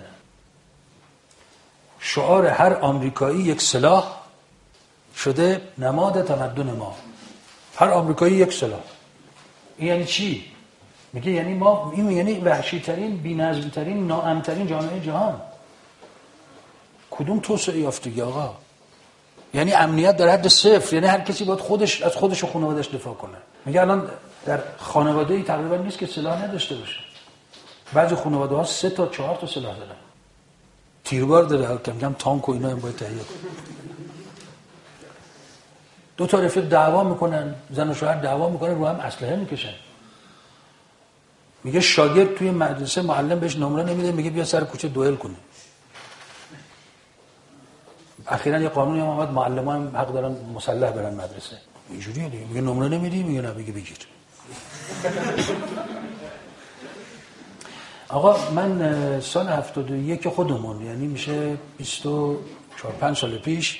شعار هر آمریکایی یک سلاح شده نماد تمدن ما. هر آمریکایی یک سلاح. این یعنی چی؟ میگه یعنی ما این یعنی وحشی‌ترین، بی‌نظم‌ترین، ناامن‌ترین جامعه جهان. کدوم توسعه یافتگی آقا؟ یعنی امنیت در حد صفر، یعنی هر کسی باید خودش از خودش و خانواده‌اش دفاع کنه. میگه الان در خانواده‌ای تقریبا نیست که سلاح نداشته باشه. بعضی خانواده‌ها سه تا چهار تا سلاح دارن. تیربار داره، کم کم تانک و اینا هم باید تهیه کنه. دو تا رفیق دعوا میکنن، زن و شوهر دعوا میکنن، رو هم اسلحه میکشن. میگه شاگرد توی مدرسه معلم بهش نمره نمیده، میگه بیا سر کوچه دوئل کنیم. اخیراً یه قانونی هم اومد معلم‌ها هم حق دارن مسلح برن مدرسه. اینجوریه دیگه. میگه نمره نمیدی، میگه نه، میگه بگیر. آقا من سال هفتاد و یک خودمون، یعنی میشه بیست و چهار پنج سال پیش،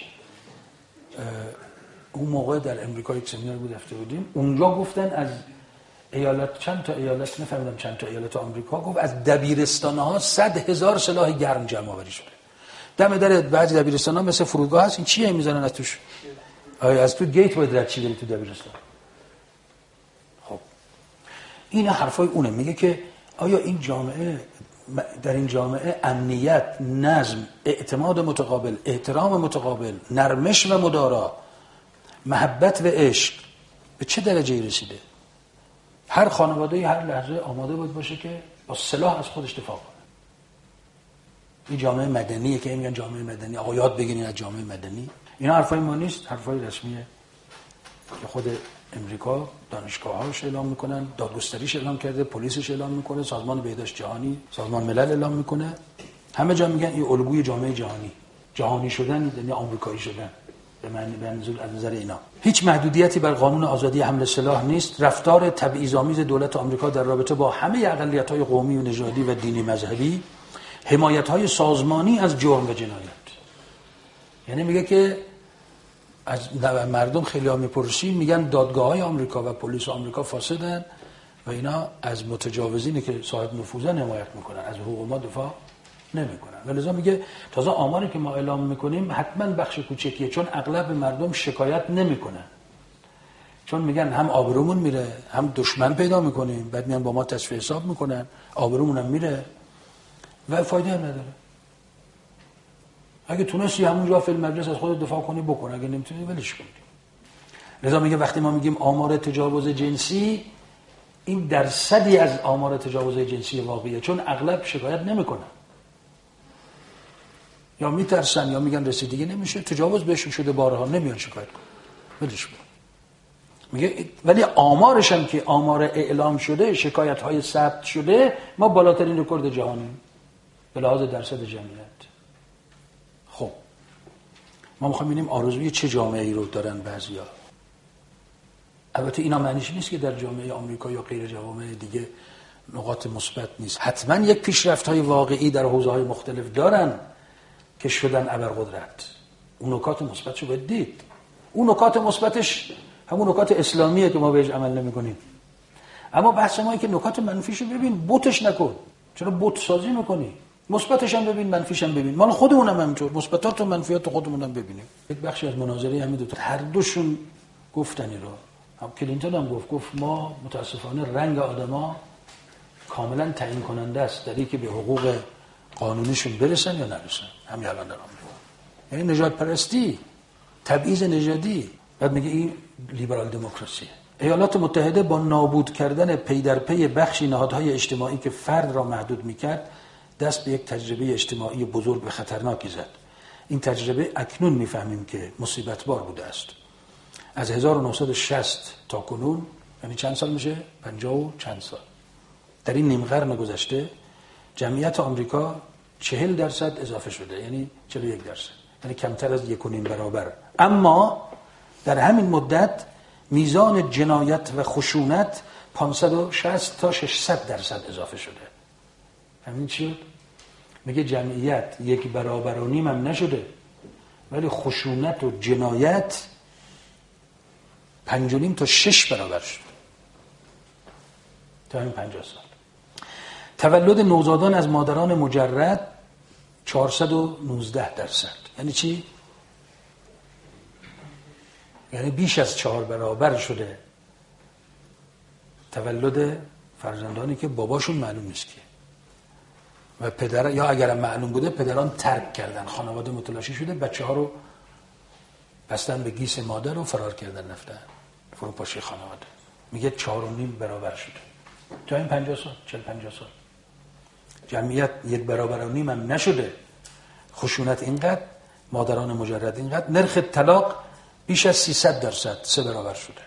اون موقع در امریکا یک سمینار بود رفته بودیم. اونجا گفتن از ایالت، چند تا ایالت، نفهمیدم چند تا ایالت آمریکا، گفت از دبیرستان‌ها صد هزار سلاح گرم جمع آوری شده. دم در بعضی دبیرستان‌ها مثل فرودگاه هست، این چیه میذارن از توش؟ آیا از تو گیت باید رد چی بری تو دبیرستان؟ خب این حرفای اونه. میگه که آیا این جامعه، در این جامعه امنیت، نظم، اعتماد متقابل، احترام متقابل، نرمش و مدارا، محبت و عشق به چه درجه رسیده؟ هر خانواده‌ای هر لحظه آماده بود باشه که با سلاح از خودش دفاع کنه. این جامعه مدنیه که میگن جامعه مدنی. آقا یاد بگیرین از جامعه مدنی. اینا حرفای ما نیست، حرفای رسمیه که خود امریکا دانشگاه‌هاش اعلام میکنن، دادگستریش اعلام کرده، پلیسش اعلام میکنه، سازمان بهداشت جهانی، سازمان ملل اعلام میکنه. همه جا میگن این الگوی جامعه جهانی. جهانی شدن یعنی آمریکایی شدن. به معنی منظور از نظر اینا هیچ محدودیتی بر قانون آزادی حمل سلاح نیست. رفتار تبعیض‌آمیز دولت آمریکا در رابطه با همه اقلیت‌های قومی و نژادی و دینی مذهبی، حمایت‌های سازمانی از جرم و جنایت. یعنی میگه که از مردم خیلی ها میپرسیم، میگن دادگاه‌های آمریکا و پلیس آمریکا فاسدن و اینا از متجاوزینی که صاحب نفوذن حمایت میکنن، از حقوق ما دفاع نمیکنن. ولذا میگه تازه آماری که ما اعلام میکنیم حتما بخش کوچکیه، چون اغلب مردم شکایت نمیکنن، چون میگن هم آبرومون میره، هم دشمن پیدا میکنیم، بعد میان با ما تصفیه حساب میکنن، آبرومون هم میره و فایده هم نداره. اگه تونستی همونجا فیلم مجلس از خود دفاع کنی بکن، اگه نمیتونی ولش کن. لذا میگه وقتی ما میگیم آمار تجاوز جنسی، این درصدی از آمار تجاوز جنسی واقعیه، چون اغلب شکایت نمیکنن، یا میترسن یا میگن رسیدگی نمیشه، تجاوز بهشون شده بارها، نمیان شکایت کنن، ولش کن. میگه ولی آمارش هم که آمار اعلام شده، شکایت های ثبت شده، ما بالاترین رکورد جهانی به لحاظ درصد جمعیت. خب ما میخوایم ببینیم آرزوی چه جامعه‌ای رو دارن بعضیا. البته اینا معنیش نیست که در جامعه آمریکا یا غیر جوامع دیگه نقاط مثبت نیست. حتما یک پیشرفت‌های واقعی در حوزه‌های مختلف دارن که شدن ابرقدرت. اون نکات مثبتشو باید دید. اون نکات مثبتش همون نکات اسلامیه که ما بهش عمل نمی‌کنیم. اما بحث ما اینه که نکات منفیشو ببین، بوتش نکن. چرا بوت سازی می‌کنی؟ مثبتش هم ببین، منفیش هم ببین. مال خودمون هم همینطور، مثبتات و منفیات خودمون هم ببینیم. یک بخشی از مناظره همین دو تا هر دوشون گفتنی رو، هم کلینتون هم گفت گفت ما متاسفانه رنگ آدما کاملا تعیین کننده است در اینکه به حقوق قانونیشون برسن یا نرسن. همین الان در آمریکا یعنی نژاد پرستی، تبعیض نژادی. بعد میگه این لیبرال دموکراسیه. ایالات متحده با نابود کردن پی در پی بخشی نهادهای اجتماعی که فرد را محدود میکرد دست به یک تجربه اجتماعی بزرگ و خطرناکی زد. این تجربه اکنون میفهمیم که مصیبت بار بوده است. از هزار و نهصد و شصت تا کنون، یعنی چند سال میشه؟ پنجاه و چند سال. در این نیم قرن گذشته جمعیت آمریکا چهل درصد اضافه شده، یعنی چهل و یک درصد، یعنی کمتر از یک و نیم برابر. اما در همین مدت میزان جنایت و خشونت پانصد و شصت تا ششصد درصد اضافه شده. همین چی شد؟ میگه جمعیت یک برابر و نیم هم نشده، ولی خشونت و جنایت پنج و نیم تا شش برابر شد تا این پنجاه سال. تولد نوزادان از مادران مجرد چهارصد و نوزده درصد. یعنی چی؟ یعنی بیش از چهار برابر شده تولد فرزندانی که باباشون معلوم نیست که و پدر، یا اگرم معلوم بوده پدران ترک کردن، خانواده متلاشی شده، بچه ها رو بستن به گیس مادر و فرار کردن، رفتن فروپاشی خانواده. میگه چهار و نیم برابر شده تا این پنجاه سال، چهل پنجاه سال. جمعیت یک برابر و نیم هم نشده، خشونت اینقدر، مادران مجرد اینقدر، نرخ طلاق بیش از سیصد درصد، سه برابر شده.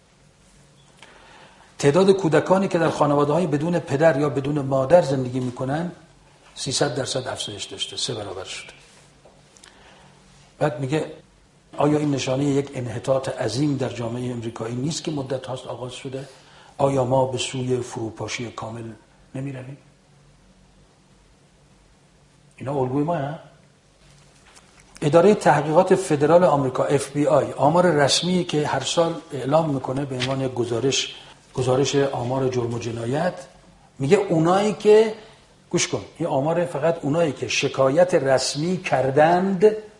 تعداد کودکانی که در خانواده‌های بدون پدر یا بدون مادر زندگی میکنن سیصد درصد افزایش داشته، سه برابر شده. بعد میگه آیا این نشانه یک انحطاط عظیم در جامعه امریکایی نیست که مدت هاست آغاز شده؟ آیا ما به سوی فروپاشی کامل نمی رویم؟ اینا الگوی ما هست. اداره تحقیقات فدرال آمریکا اف بی آی آمار رسمی که هر سال اعلام میکنه به عنوان یک گزارش گزارش آمار جرم و جنایت، میگه اونایی که گوش کن، این آمار فقط اونایی که شکایت رسمی کردند،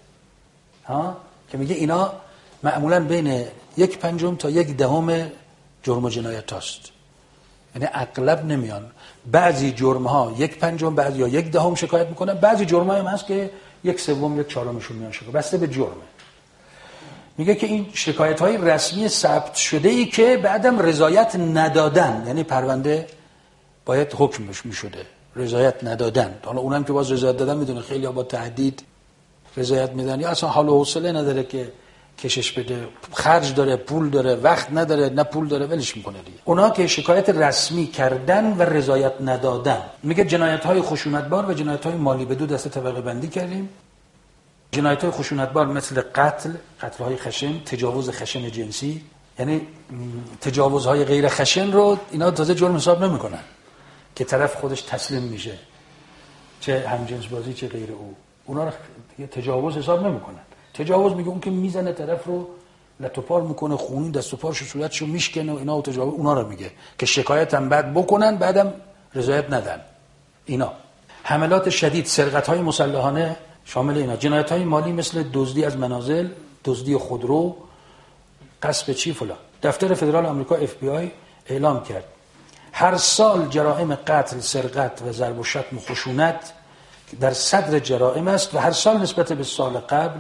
ها، که میگه اینا معمولا بین یک پنجم تا یک دهم جرم و جنایت هست، یعنی اغلب نمیان. بعضی جرم ها یک پنجم، بعضی یا یک دهم شکایت میکنن، بعضی جرم ها هم هست که یک سوم یک چهارمشون میان شکایت، بسته به جرمه. میگه که این شکایت های رسمی ثبت شده ای که بعدم رضایت ندادن، یعنی پرونده باید حکم بشه میشده، رضایت ندادن. حالا اونم که باز رضایت دادن میدونه خیلی ها با تهدید رضایت میدن، یا اصلا حال و حوصله نداره که کشش بده، خرج داره، پول داره، وقت نداره، نه پول داره، ولش میکنه دیگه. اونا که شکایت رسمی کردن و رضایت ندادن. میگه جنایت های خشونتبار و جنایت های مالی به دو دسته طبقه بندی کردیم. جنایت های خشونتبار مثل قتل، قتل های خشن، تجاوز خشن جنسی، یعنی تجاوزهای غیر خشن رو اینا تازه جرم حساب نمیکنن که طرف خودش تسلیم میشه، چه همجنس بازی چه غیر او، اونا رو تجاوز حساب نمیکنن. تجاوز میگه اون که میزنه طرف رو لط و پار میکنه، خونین دست و پاش و صورتشو میشکنه و اینا، و تجاوز اونا رو میگه که شکایت هم بعد بکنن بعدم رضایت ندن. اینا حملات شدید، سرقت های مسلحانه شامل اینا. جنایت های مالی مثل دزدی از منازل، دزدی خودرو، غصب چی فلان. دفتر فدرال آمریکا اف بی آی اعلام کرد هر سال جرائم قتل، سرقت و ضرب و شتم و خشونت در صدر جرائم است و هر سال نسبت به سال قبل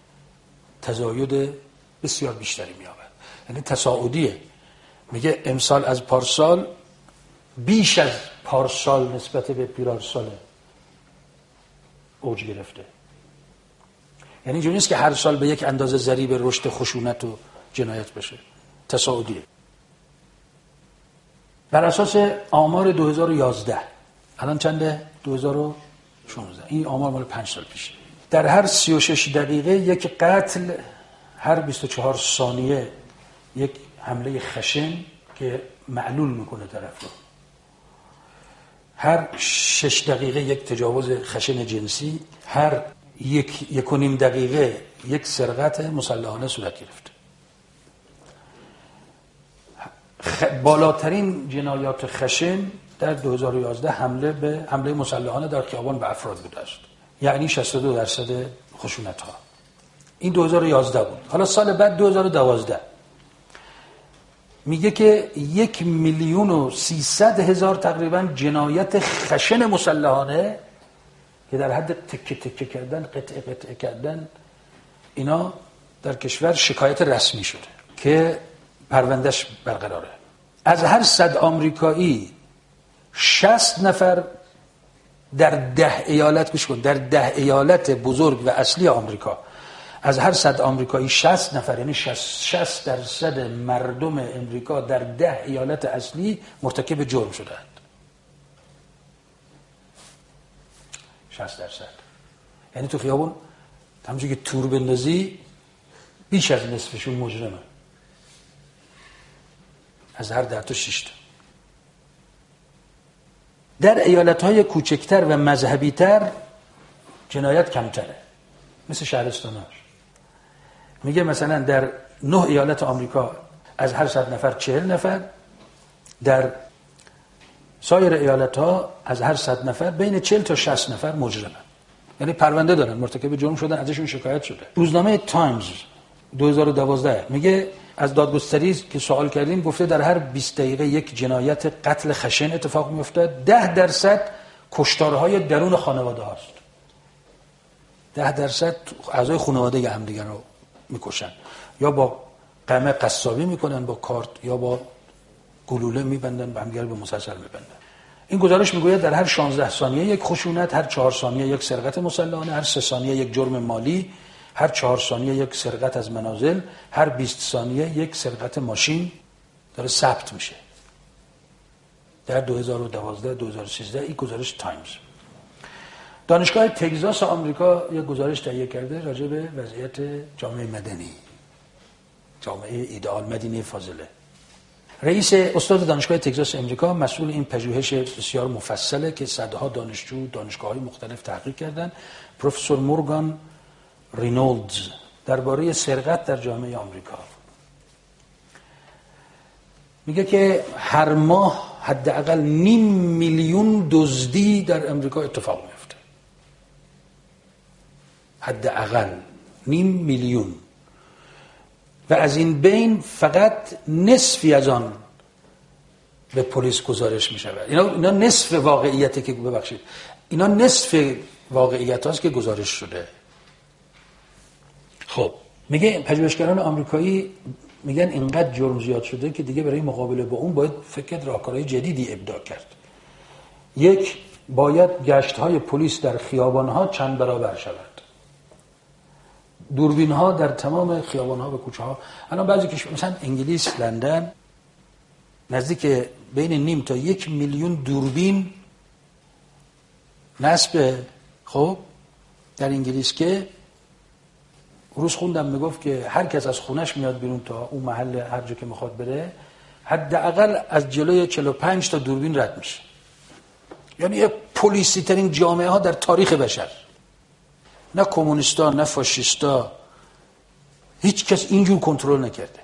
تزاید بسیار بیشتری می‌یابد. یعنی تصاعدیه. میگه امسال از پارسال بیش از پارسال نسبت به پیرارسال اوج گرفته. یعنی اینجوری نیست که هر سال به یک اندازه ضریب رشد خشونت و جنایت بشه، تصاعدیه. بر اساس آمار دو هزار و یازده، الان چنده؟ دو هزار و شانزده، این آمار مال پنج سال پیشه. در هر سی و شش دقیقه یک قتل، هر بیست و چهار ثانیه یک حمله خشن که معلول میکنه طرف رو، هر شش دقیقه یک تجاوز خشن جنسی، هر یک یک و نیم دقیقه یک سرقت مسلحانه صورت گرفته. خ... بالاترین جنایات خشن در دو هزار و یازده حمله به حمله مسلحانه در خیابان به افراد بوده است، یعنی شصت و دو درصد خشونت ها. این دو هزار و یازده بود. حالا سال بعد دو هزار و دوازده میگه که یک میلیون و سیصد هزار تقریبا جنایت خشن مسلحانه که در حد تکه تکه کردن، قطعه قطعه کردن، اینا در کشور شکایت رسمی شده که پروندهش برقراره. از هر صد آمریکایی شصت نفر در ده ایالت، گوش کن، در ده ایالت بزرگ و اصلی آمریکا، از هر صد آمریکایی شصت نفر، یعنی شصت درصد مردم امریکا در ده ایالت اصلی مرتکب جرم شدند. شصت درصد، یعنی تو خیابون همونجوری که تور بندازی بیش از نصفشون مجرمه، از هر ده تا شش تا. در ایالت‌های کوچکتر و مذهبی‌تر جنایت کمتره، مثل شهرستان‌هاش. میگه مثلا در نه ایالت آمریکا از هر صد نفر چهل نفر، در سایر ایالت‌ها از هر صد نفر بین چهل تا شصت نفر مجرمن، یعنی پرونده دارن، مرتکب جرم شدن، ازشون شکایت شده. روزنامه تایمز دو هزار و دوازده میگه از دادگستری که سوال کردیم، گفته در هر بیست دقیقه یک جنایت قتل خشن اتفاق میفته. ده درصد کشتارهای درون خانواده هاست. ده درصد اعضای خانواده هم دیگر رو میکشن، یا با قمع قصابی میکنن با کارت، یا با گلوله میبندن و همدیگر به مسلسل میبندن. این گزارش میگوید در هر شانزده ثانیه یک خشونت، هر چهار ثانیه یک سرقت مسلحانه، هر سه ثانیه یک جرم مالی، هر چهار ثانیه یک سرقت از منازل، هر بیست ثانیه یک سرقت ماشین داره ثبت میشه. در دو هزار و دوازده دو هزار و سیزده این گزارش تایمز. دانشگاه تگزاس آمریکا یک گزارش تهیه کرده راجع به وضعیت جامعه مدنی، جامعه ایدئال مدینه فاضله. رئیس استاد دانشگاه تگزاس آمریکا مسئول این پژوهش بسیار مفصله که صدها دانشجو دانشگاه‌های مختلف تحقیق کردن، پروفسور مورگان رینولدز، درباره سرقت در جامعه آمریکا. میگه که هر ماه حداقل نیم میلیون دزدی در آمریکا اتفاق میفته. حداقل نیم میلیون، و از این بین فقط نصفی از آن به پلیس گزارش میشه. اینا اینا نصف واقعیته که ببخشید اینا نصف واقعیت هاست که گزارش شده. خب میگه پژوهشگران آمریکایی میگن اینقدر جرم زیاد شده که دیگه برای مقابله با اون باید فکر راهکارهای جدیدی ابداع کرد. یک، باید گشت‌های پلیس در خیابان‌ها چند برابر شود. دوربین‌ها در تمام خیابان‌ها و کوچه‌ها. الان بعضی کشور مثلا انگلیس، لندن، نزدیک بین نیم تا یک میلیون دوربین نصب خب در انگلیس، که روز خوندم میگفت که هر کس از خونش میاد بیرون تا اون محل هر جا که میخواد بره، حداقل از جلوی چهل و پنج تا دوربین رد میشه. یعنی یه پلیسی ترین جامعه ها در تاریخ بشر، نه کمونیستا نه فاشیستا، هیچ کس اینجور کنترل نکرده.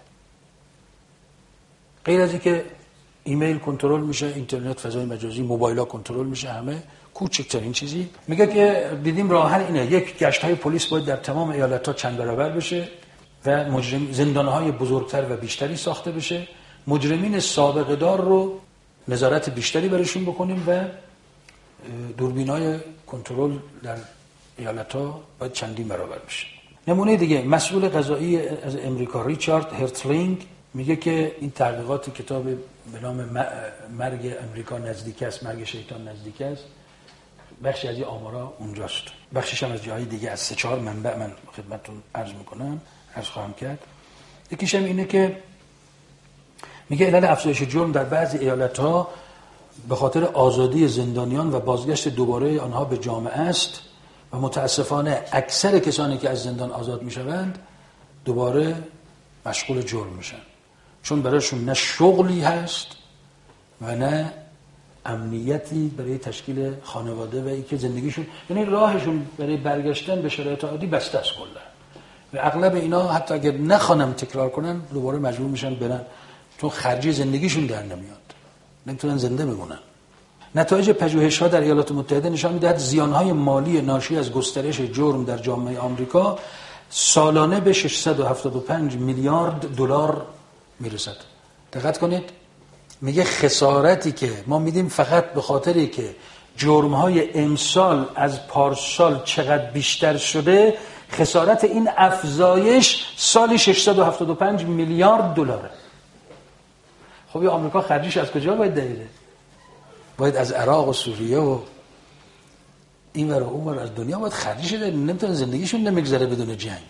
غیر از اینکه ایمیل کنترل میشه، اینترنت، فضای مجازی، موبایل ها کنترل میشه، همه کوچکترین چیزی. میگه که دیدیم راه حل اینه، یک، گشت های پلیس باید در تمام ایالت ها چند برابر بشه و مجرم زندان های بزرگتر و بیشتری ساخته بشه. مجرمین سابقه دار رو نظارت بیشتری برشون بکنیم و دوربین های کنترل در ایالت ها باید چندین برابر بشه. نمونه دیگه، مسئول قضایی از امریکا ریچارد هرتلینگ میگه که این تحقیقات کتاب به نام مرگ امریکا نزدیک است، مرگ شیطان نزدیک است، بخشی از این آمارا اونجاست، بخشش هم از جاهای دیگه، از سه چهار منبع من خدمتتون عرض میکنم، عرض خواهم کرد. یکیش هم اینه که میگه علت افزایش جرم در بعضی ایالت‌ها به خاطر آزادی زندانیان و بازگشت دوباره آنها به جامعه است و متاسفانه اکثر کسانی که از زندان آزاد میشوند دوباره مشغول جرم میشن، چون برایشون نه شغلی هست و نه امنیتی برای تشکیل خانواده و اینکه زندگیشون، یعنی راهشون برای برگشتن به شرایط عادی بسته است کلا. و اغلب اینا حتی اگر نخوانم تکرار کنن دوباره مجبور میشن برن، چون خرجی زندگیشون در نمیاد، نمیتونن زنده بمونن. نتایج پژوهش‌ها در ایالات متحده نشان می‌دهد زیان‌های مالی ناشی از گسترش جرم در جامعه آمریکا سالانه به ششصد و هفتاد و پنج میلیارد دلار میرسد. دقت کنید، میگه خسارتی که ما میدیم فقط به خاطری که جرم‌های امسال از پارسال چقدر بیشتر شده، خسارت این افزایش سالی ششصد و هفتاد و پنج میلیارد دلاره. خب یه آمریکا خرجش از کجا باید دهیده؟ باید از عراق و سوریه و این ور و اون ور از دنیا باید خرجش دهیده. نمیتونه زندگیشون نمیگذره بدون جنگ.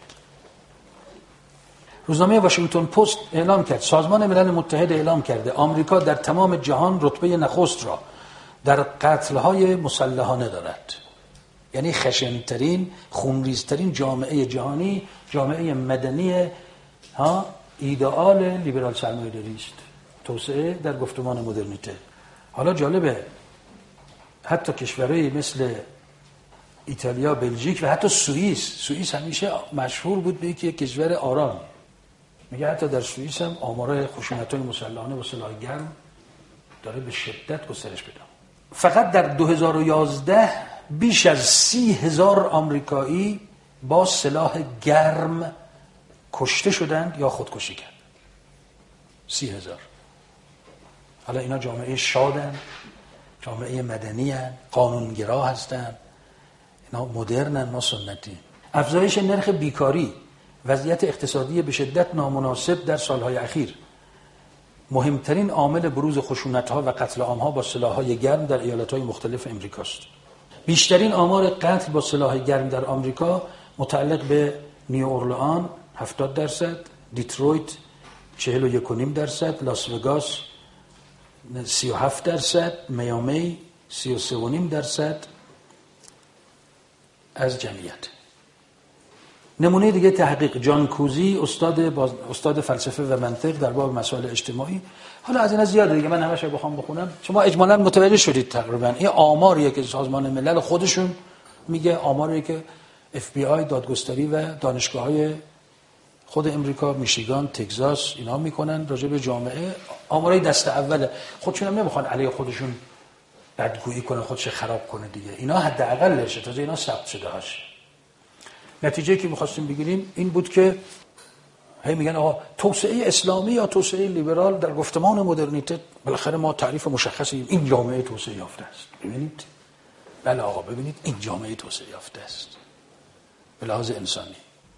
روزنامه واشنگتن پست اعلام کرد، سازمان ملل متحد اعلام کرده آمریکا در تمام جهان رتبه نخست را در قتل‌های مسلحانه دارد. یعنی خشن‌ترین، خونریزترین جامعه جهانی، جامعه مدنی ها ایدئال لیبرال سرمایه‌داری است. توسعه در گفتمان مدرنیته. حالا جالبه حتی کشورهای مثل ایتالیا، بلژیک و حتی سوئیس، سوئیس همیشه مشهور بود به اینکه کشور آرام. میگه حتی در سوئیس هم آمار خشونت‌های مسلحانه و سلاح گرم داره به شدت گسترش پیدا. فقط در دو هزار و یازده بیش از سی هزار آمریکایی با سلاح گرم کشته شدند یا خودکشی کردند. سی هزار. حالا اینا جامعه شادن، جامعه مدنی هن، قانونگرا هستن، اینا مدرنن، ما سنتی. افزایش نرخ بیکاری، وضعیت اقتصادی به شدت نامناسب در سالهای اخیر مهمترین عامل بروز خشونت‌ها و قتل عام‌ها با سلاح‌های گرم در ایالت‌های مختلف امریکاست. بیشترین آمار قتل با سلاح گرم در آمریکا متعلق به نیواورلئان هفتاد درصد، دیترویت چهل و یک و نیم درصد، لاس وگاس سی و هفت درصد، میامی سی و سه و نیم درصد از جمعیت. نمونه دیگه تحقیق جان کوزی، استاد باز... استاد فلسفه و منطق در باب مسائل اجتماعی. حالا از اینا زیاده دیگه، من همش بخوام بخونم شما اجمالاً متوجه شدید تقریبا. این آماریه که سازمان ملل خودشون میگه، آماریه که اف بی آی، دادگستری و دانشگاه‌های خود امریکا، میشیگان، تگزاس اینا میکنن راجع به جامعه. آمارای دست اوله. خودشون هم نمیخوان علیه خودشون بدگویی کنه، خودش خراب کنه دیگه. اینا حداقلشه، تازه اینا ثبت شده هاش. نتیجه که می‌خواستیم بگیریم این بود که هی میگن آقا توسعه اسلامی یا توسعه لیبرال در گفتمان مدرنیته، بالاخره ما تعریف مشخصی این جامعه توسعه یافته است. ببینید بله آقا، ببینید این جامعه توسعه یافته است به لحاظ انسانی.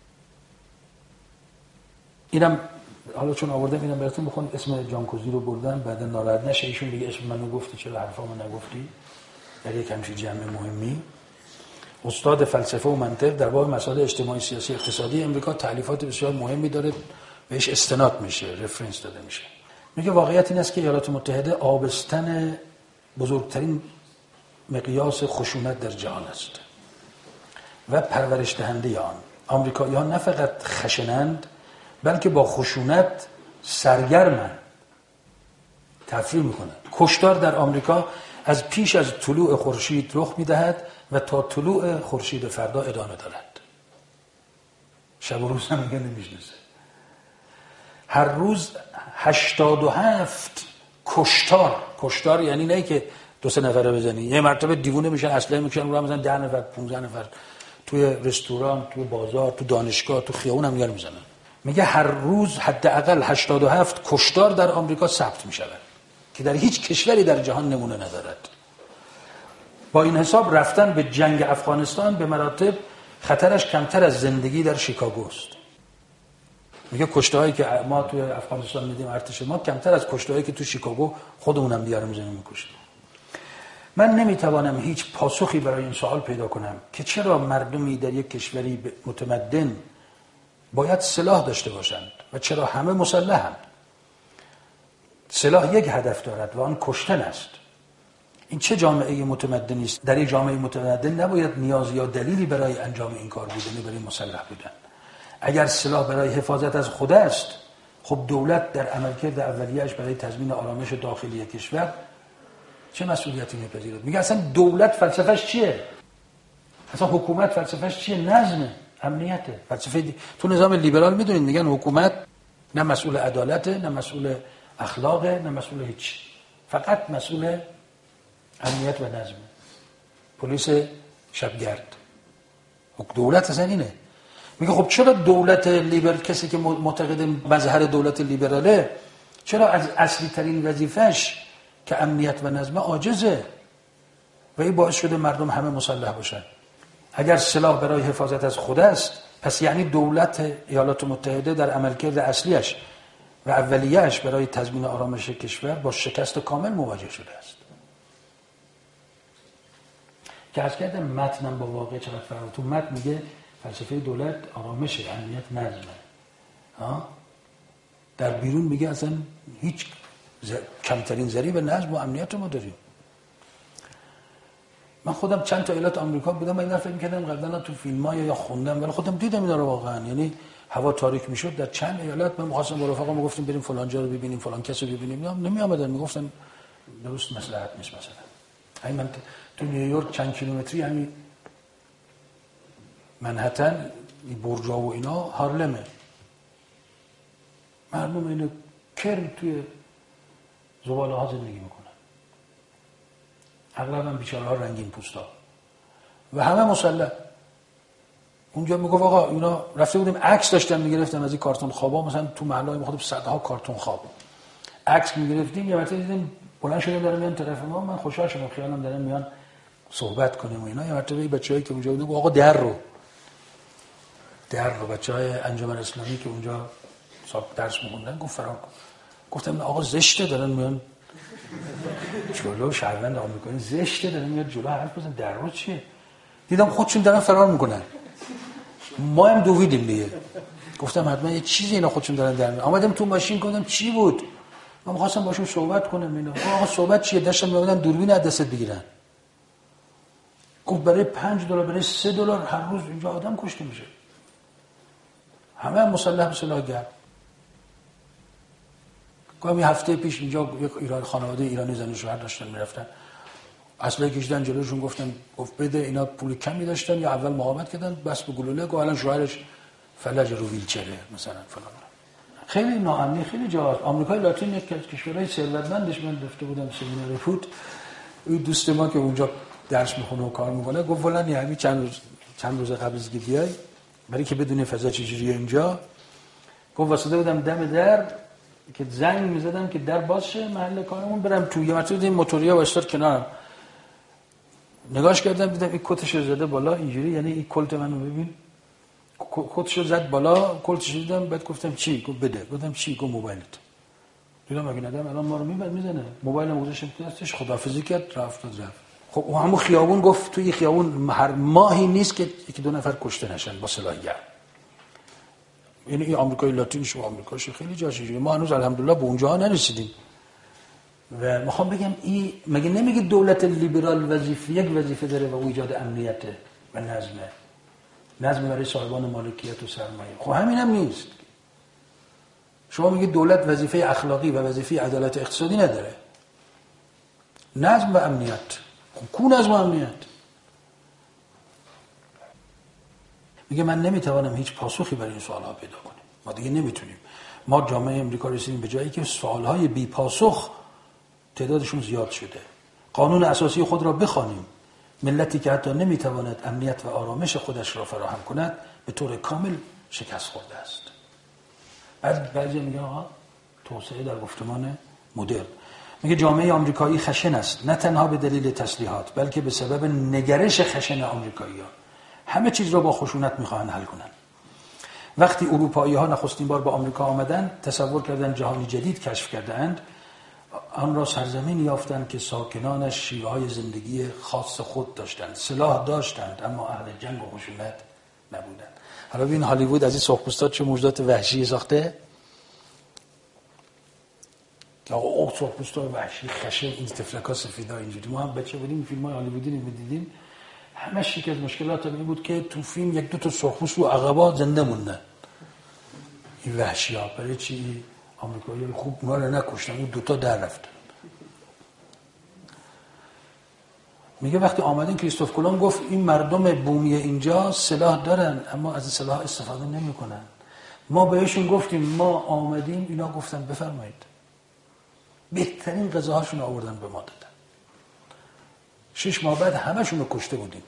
اینم حالا چون آوردم اینم براتون بخونم، اسم جانکوزی رو بردم بعدا ناراحت نشه ایشون دیگه اسم منو گفتی چرا حرفامو نگفتی در یک همچین جمع مهمی. استاد فلسفه و منطق در باب مسائل اجتماعی، سیاسی، اقتصادی امریکا، تالیفات بسیار مهمی داره، بهش استناد میشه، رفرنس داده میشه. میگه واقعیت این است که ایالات متحده آبستن بزرگترین مقیاس خشونت در جهان است و پرورش دهنده آن. آمریکایی‌ها نه فقط خشنند بلکه با خشونت سرگرمند، تفریح میکنند. کشتار در آمریکا از پیش از طلوع خورشید رخ میدهد و تا طلوع خورشید فردا ادامه دارد. شب و روز هم میگه نمیشناسه. هر روز هشتاد و هفت کشتار، کشتار یعنی نه که دو سه نفره بزنی، یه مرتبه دیوونه میشن، اسلحه میکشن رو هم مثلا ده نفر پانزده نفر توی رستوران، توی بازار، تو دانشگاه، تو خیابون هم میگن میزنن. میگه هر روز حداقل هشتاد و هفت کشتار در آمریکا ثبت میشود که در هیچ کشوری در جهان نمونه ندارد. با این حساب رفتن به جنگ افغانستان به مراتب خطرش کمتر از زندگی در شیکاگو است. میگه کشته‌هایی که ما توی افغانستان میدیم ارتش ما کمتر از کشته‌هایی که تو شیکاگو خودمونم دیگه رو می‌زنیم می‌کشیم. من نمیتوانم هیچ پاسخی برای این سوال پیدا کنم که چرا مردمی در یک کشوری متمدن باید سلاح داشته باشند و چرا همه مسلحند. سلاح یک هدف دارد و آن کشتن است. این چه جامعه متمدنی است؟ در یک جامعه متمدن نباید نیاز یا دلیلی برای انجام این کار بودن، برای مسلح بودن. اگر سلاح برای حفاظت از خود است، خب دولت در عملکرد اولیه‌اش برای تضمین آرامش داخلی کشور چه مسئولیتی میپذیرد؟ میگه اصلا دولت فلسفه‌اش چیه؟ اصلا حکومت فلسفه‌اش چیه؟ نظم، امنیته. فلسفه دی... تو نظام لیبرال میدونید میگن حکومت نه مسئول عدالته، نه مسئول اخلاقه، نه مسئول هیچ، فقط مسئول امنیت و نظم. پلیس شبگرد. دولت اصلا اینه. میگه خب چرا دولت لیبرال، کسی که معتقد مظهر دولت لیبراله، چرا از اصلی ترین وظیفش که امنیت و نظم عاجزه و این باعث شده مردم همه مسلح باشن. اگر سلاح برای حفاظت از خود است، پس یعنی دولت ایالات متحده در عملکرد اصلیش و اولیه‌اش برای تضمین آرامش کشور با شکست کامل مواجه شده است. که از کردم متنم با واقع چقدر فرق. تو متن میگه فلسفه دولت آرامش، امنیت، نظمه. ها؟ در بیرون میگه اصلا هیچ ز... کمترین ذریب نظم و امنیت رو ما داریم. من خودم چند تا ایالت آمریکا بودم، من این فکر می‌کردم قبلا تو فیلم‌ها یا خوندم، ولی خودم دیدم اینا رو واقعا. یعنی هوا تاریک میشد در چند ایالت من می‌خواستم با رفقام میگفتیم بریم فلان جا رو ببینیم، فلان کس رو ببینیم، نمی‌آمدن، میگفتن درست مصلحت نیست. مثلا همین من تو نیویورک چند کیلومتری همین منهتن، این برجا و اینا، هارلمه، مردم اینو کرم توی زباله ها زندگی میکنن، اغلب هم بیچاره ها رنگین پوستا و همه مسلح. اونجا میگفت آقا اینا رفته بودیم عکس داشتن میگرفتم از این کارتون خوابا، مثلا تو محلهای ما خود صدها کارتون خواب عکس میگرفتیم. یه مرتبه دیدیم بلند شدن دارن میان طرف ما، من خوشحال شدم، خیالم دارن میان صحبت کنیم و اینا. یه مرتبه بچه‌ای که اونجا بودن آقا در رو در رو بچهای انجمن اسلامی که اونجا صاحب درس می‌خوندن گفت فرار کن. گفتم آقا زشته دارن میان جلو شهروند آمریکایی، زشته دارن میاد جلو حرف بزنن، در رو چیه؟ دیدم خودشون دارن فرار میکنن، ما هم دویدیم دیگه. گفتم حتما یه چیزی اینا خودشون دارن در میارن. آمدم تو ماشین گفتم چی بود؟ من می‌خواستم باشون صحبت کنم. اینا آقا صحبت چیه؟ داشتم می‌گفتن دوربین از دستت بگیرن. گفت برای پنج دلار برای سه دلار هر روز اینجا آدم کشته میشه. همه هم مسلح به سلاح گرم. گفتم یه هفته پیش اینجا یک ایران خانواده ایرانی زن و شوهر داشتن میرفتن، اصلا کشیدن جلوشون، گفتن گفت بده، اینا پول کمی داشتن یا اول مقاومت کردن بس به گلوله، گفت الان شوهرش فلج رو ویلچره مثلا فلان. خیلی ناامنی خیلی جاست. آمریکای لاتین یک کشورهای ثروتمندش من رفته بودم سمینار فوت، اون دوست ما که اونجا درس میخونه و کار میکنه گفت فلان همین چند روز چند روز قبل از که بیای برای که بدون فضا چجوریه اینجا، گفت واسطه بودم دم در که زنگ میزدم که در باز شه محل کارمون برم تو. یه مرتبه این موتوریا واسطه کنارم نگاش کردم دیدم این کتشو زده بالا اینجوری، یعنی این کلت منو ببین، کتشو زد بالا، کلتشو دیدم، بعد گفتم چی؟ گفت بده. گفتم چی؟ گفت موبایلت. دیدم اگه ندم الان ما رو میزنه. موبایلم گذاشتم تو دستش، خداحافظی کرد، رفت و رفت. خب اون همون خیابون گفت توی خیابون هر ماهی نیست که یکی دو نفر کشته نشن با سلاح گرم. یعنی این آمریکای لاتینش و آمریکاش خیلی جاشه. ما هنوز الحمدلله به اونجا نرسیدیم. و میخوام بگم این مگه نمیگه دولت لیبرال وظیفه یک وظیفه داره و ایجاد امنیت و نظمه، نظم برای صاحبان مالکیت و سرمایه. خب همین هم نیست. شما میگه دولت وظیفه اخلاقی و وظیفه عدالت اقتصادی نداره، نظم و امنیت. خب کو نظم و امنیت؟ میگه من نمیتوانم هیچ پاسخی برای این سوالها پیدا کنم. ما دیگه نمیتونیم. ما جامعه امریکا رسیدیم به جایی که سوالهای بی پاسخ تعدادشون زیاد شده. قانون اساسی خود را بخوانیم. ملتی که حتی نمیتواند امنیت و آرامش خودش را فراهم کند به طور کامل شکست خورده است. بعد بعضی میگن آقا توسعه در گفتمان مدرن. میگه جامعه آمریکایی خشن است، نه تنها به دلیل تسلیحات بلکه به سبب نگرش خشن آمریکایی‌ها. همه چیز را با خشونت میخواهند حل کنند. وقتی اروپایی‌ها نخستین بار به آمریکا آمدند تصور کردند جهانی جدید کشف کردند، آن را سرزمینی یافتند که ساکنانش شیوه‌های زندگی خاص خود داشتند، سلاح داشتند اما اهل جنگ و خشونت نبودند. حالا ببین هالیوود از این سرخپوستا چه موجودات وحشی ساخته که آقا او سرخپوستا وحشی خشن، این تفلکا سفیدا اینجوری. ما هم بچه بودیم فیلم‌های هالیوودی می‌دیدیم، همش یک از مشکلات این بود که تو فیلم یک دو تا سرخپوست رو عقبا زنده موندن. این وحشی‌ها برای چی آمریکایی‌ها خوب اونا رو نکشتن، اون دوتا در رفتن. میگه وقتی آمدن کریستوف کلمب گفت این مردم بومی اینجا سلاح دارن اما از سلاح استفاده نمی‌کنن. ما بهشون گفتیم ما آمدیم، اینا گفتن بفرمایید. بهترین غذاهاشون آوردن به ما دادن. شش ماه بعد همشون رو کشته بودیم.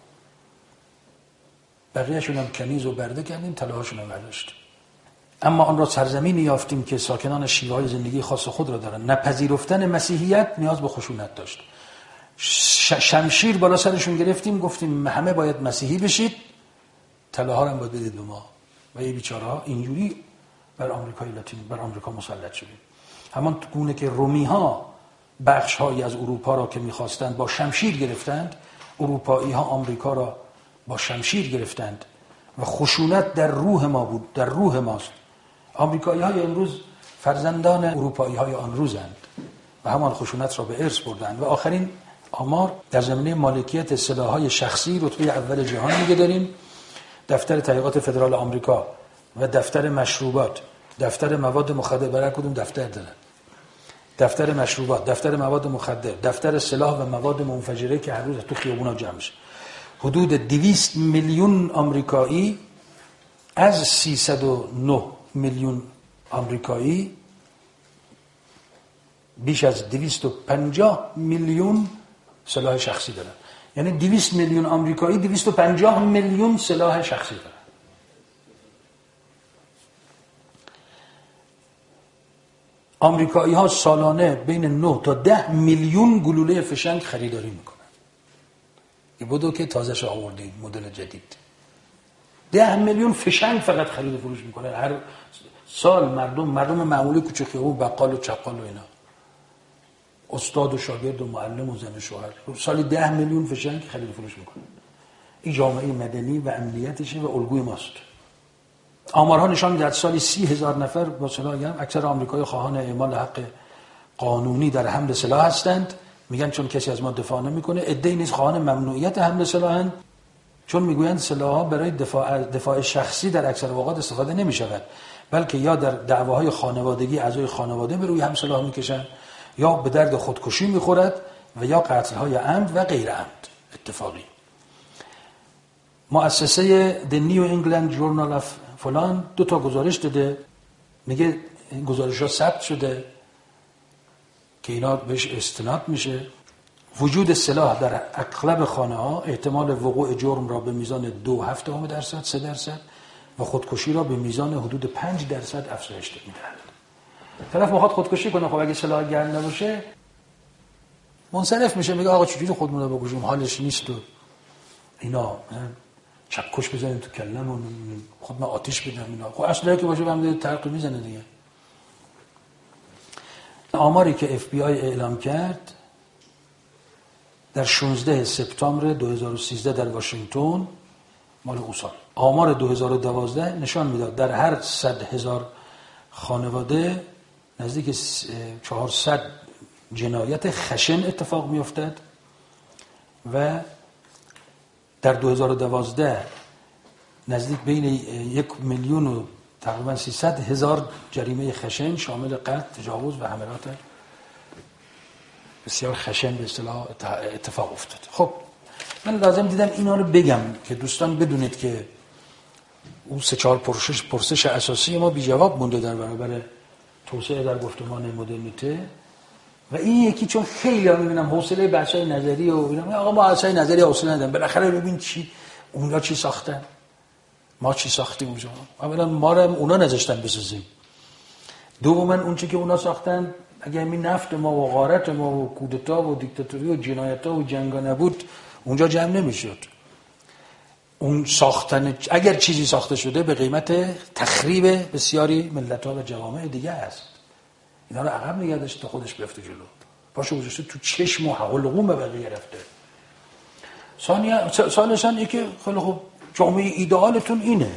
بقیه‌شون هم کنیز و برده کردیم، طلاهاشون رو برداشتیم. اما آن را سرزمینی یافتیم که ساکنان شیوه‌های زندگی خاص خود را دارند. نپذیرفتن مسیحیت نیاز به خشونت داشت. شمشیر بالا سرشون گرفتیم، گفتیم همه باید مسیحی بشید، طلاها رو هم باید بدید به ما. و این بیچاره‌ها اینجوری بر آمریکای لاتین، بر آمریکا مسلط شدیم. همان گونه که رومی ها بخش هایی از اروپا را که می‌خواستند با شمشیر گرفتند، اروپایی ها آمریکا را با شمشیر گرفتند و خشونت در روح ما بود، در روح ماست. آمریکایی های امروز فرزندان اروپایی های آن روزند و همان خشونت را به ارث بردند. و آخرین آمار در زمینه مالکیت سلاح‌های شخصی رتبه اول جهان میگه داریم. دفتر تحقیقات فدرال آمریکا و دفتر مشروبات، دفتر مواد مخدر، برای کدوم دفتر دارن؟ دفتر مشروبات، دفتر مواد مخدر، دفتر سلاح و مواد منفجره که هر روز تو خیابونا جمع میشه. حدود دویست میلیون آمریکایی از سیصد و نه میلیون آمریکایی، بیش از دویست و پنجاه میلیون سلاح شخصی دارن. یعنی دویست میلیون آمریکایی دویست و پنجاه میلیون سلاح شخصی دارن. آمریکایی ها سالانه بین نه تا ده میلیون گلوله فشنگ خریداری میکنن. یه بودو که تازه آوردیم مدل جدید. ده میلیون فشنگ فقط خرید و فروش میکنن هر سال. مردم مردم معمولی کوچه خیابون، بقال و چپقال و اینا، استاد و شاگرد و معلم و زن و شوهر، سالی ده میلیون فشنگ خرید و فروش میکنن. این جامعه مدنی و امنیتشه و الگوی ماست. آمارها نشان می‌دهد سالی سی هزار نفر با سلاح گرم. اکثر آمریکایی خواهان اعمال حق قانونی در حمل سلاح هستند، میگن چون کسی از ما دفاع نمیکنه. عده‌ای نیز خواهان ممنوعیت حمل سلاحند، چون میگویند سلاح‌ها برای دفاع دفاع شخصی در اکثر اوقات استفاده نمی‌شود، بلکه یا در دعواهای خانوادگی اعضای خانواده به روی هم سلاح میکشند، یا به درد خودکشی میخورد و یا قتل‌های عمد و غیر عمد اتفاقی. مؤسسه The New England Journal of فلان دو تا گزارش داده، میگه این گزارش‌ها ثبت شده که اینا بهش استناد میشه. وجود سلاح در اغلب خانه‌ها احتمال وقوع جرم را به میزان دو هفتم درصد، سه درصد و خودکشی را به میزان حدود پنج درصد افزایش میدهد. طرف میخواد خودکشی کنه، خب اگه سلاح گرم نباشه منصرف میشه، میگه آقا چجوری خودمون رو بکشیم، حالش نیست و اینا، چکش بزنیم تو کلمون، خود من آتیش بدم اینا. خب اصلا که باشه هم ترقی میزنه دیگه. آماری که اف بی آی اعلام کرد در شانزده سپتامبر دو هزار و سیزده در واشنگتن، مال اون سال، آمار دو هزار و دوازده نشان میداد در هر صد هزار خانواده نزدیک چهارصد جنایت خشن اتفاق میافتد و در دو هزار و دوازده نزدیک بین یک میلیون و تقریبا سیصد هزار جریمه خشن شامل قتل، تجاوز و حملات بسیار خشن به اصطلاح اتفاق افتاد. خب من لازم دیدم اینا رو بگم که دوستان بدونید که اون سه چهار پرسش پرسش اساسی ما بی جواب مونده در برابر توسعه در گفتمان مدرنیته. و این یکی چون خیلی ها میبینم حوصله بحثای نظری و ببینم آقا ما بحثای نظری حوصله نداریم، بالاخره ببین چی اونها چی ساختن، ما چی ساختیم اونجا. اولا ما رو اونا نذاشتن بسازیم، دوما اون چی که اونا ساختن اگه همین نفت ما و غارت ما و کودتا و دیکتاتوری و جنایت‌ها و جنگا نبود اونجا جمع نمیشد. اون ساختن اگر چیزی ساخته شده به قیمت تخریب بسیاری ملت‌ها و جوامع دیگه است. اینا رو عقب نگه داشته تا خودش بیفته جلو، پاشو گذاشته تو چشم و حلقوم بقیه رفته. ثانیا ثالثاً اینکه خیلی خوب جامعه ایدئالتون اینه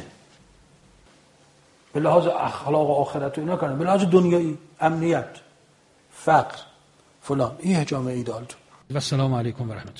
به لحاظ اخلاق و آخرت و اینا کنه، به لحاظ دنیایی، امنیت، فقر، فلان، این جامعه ایدئالتون. و السلام علیکم و رحمت الله.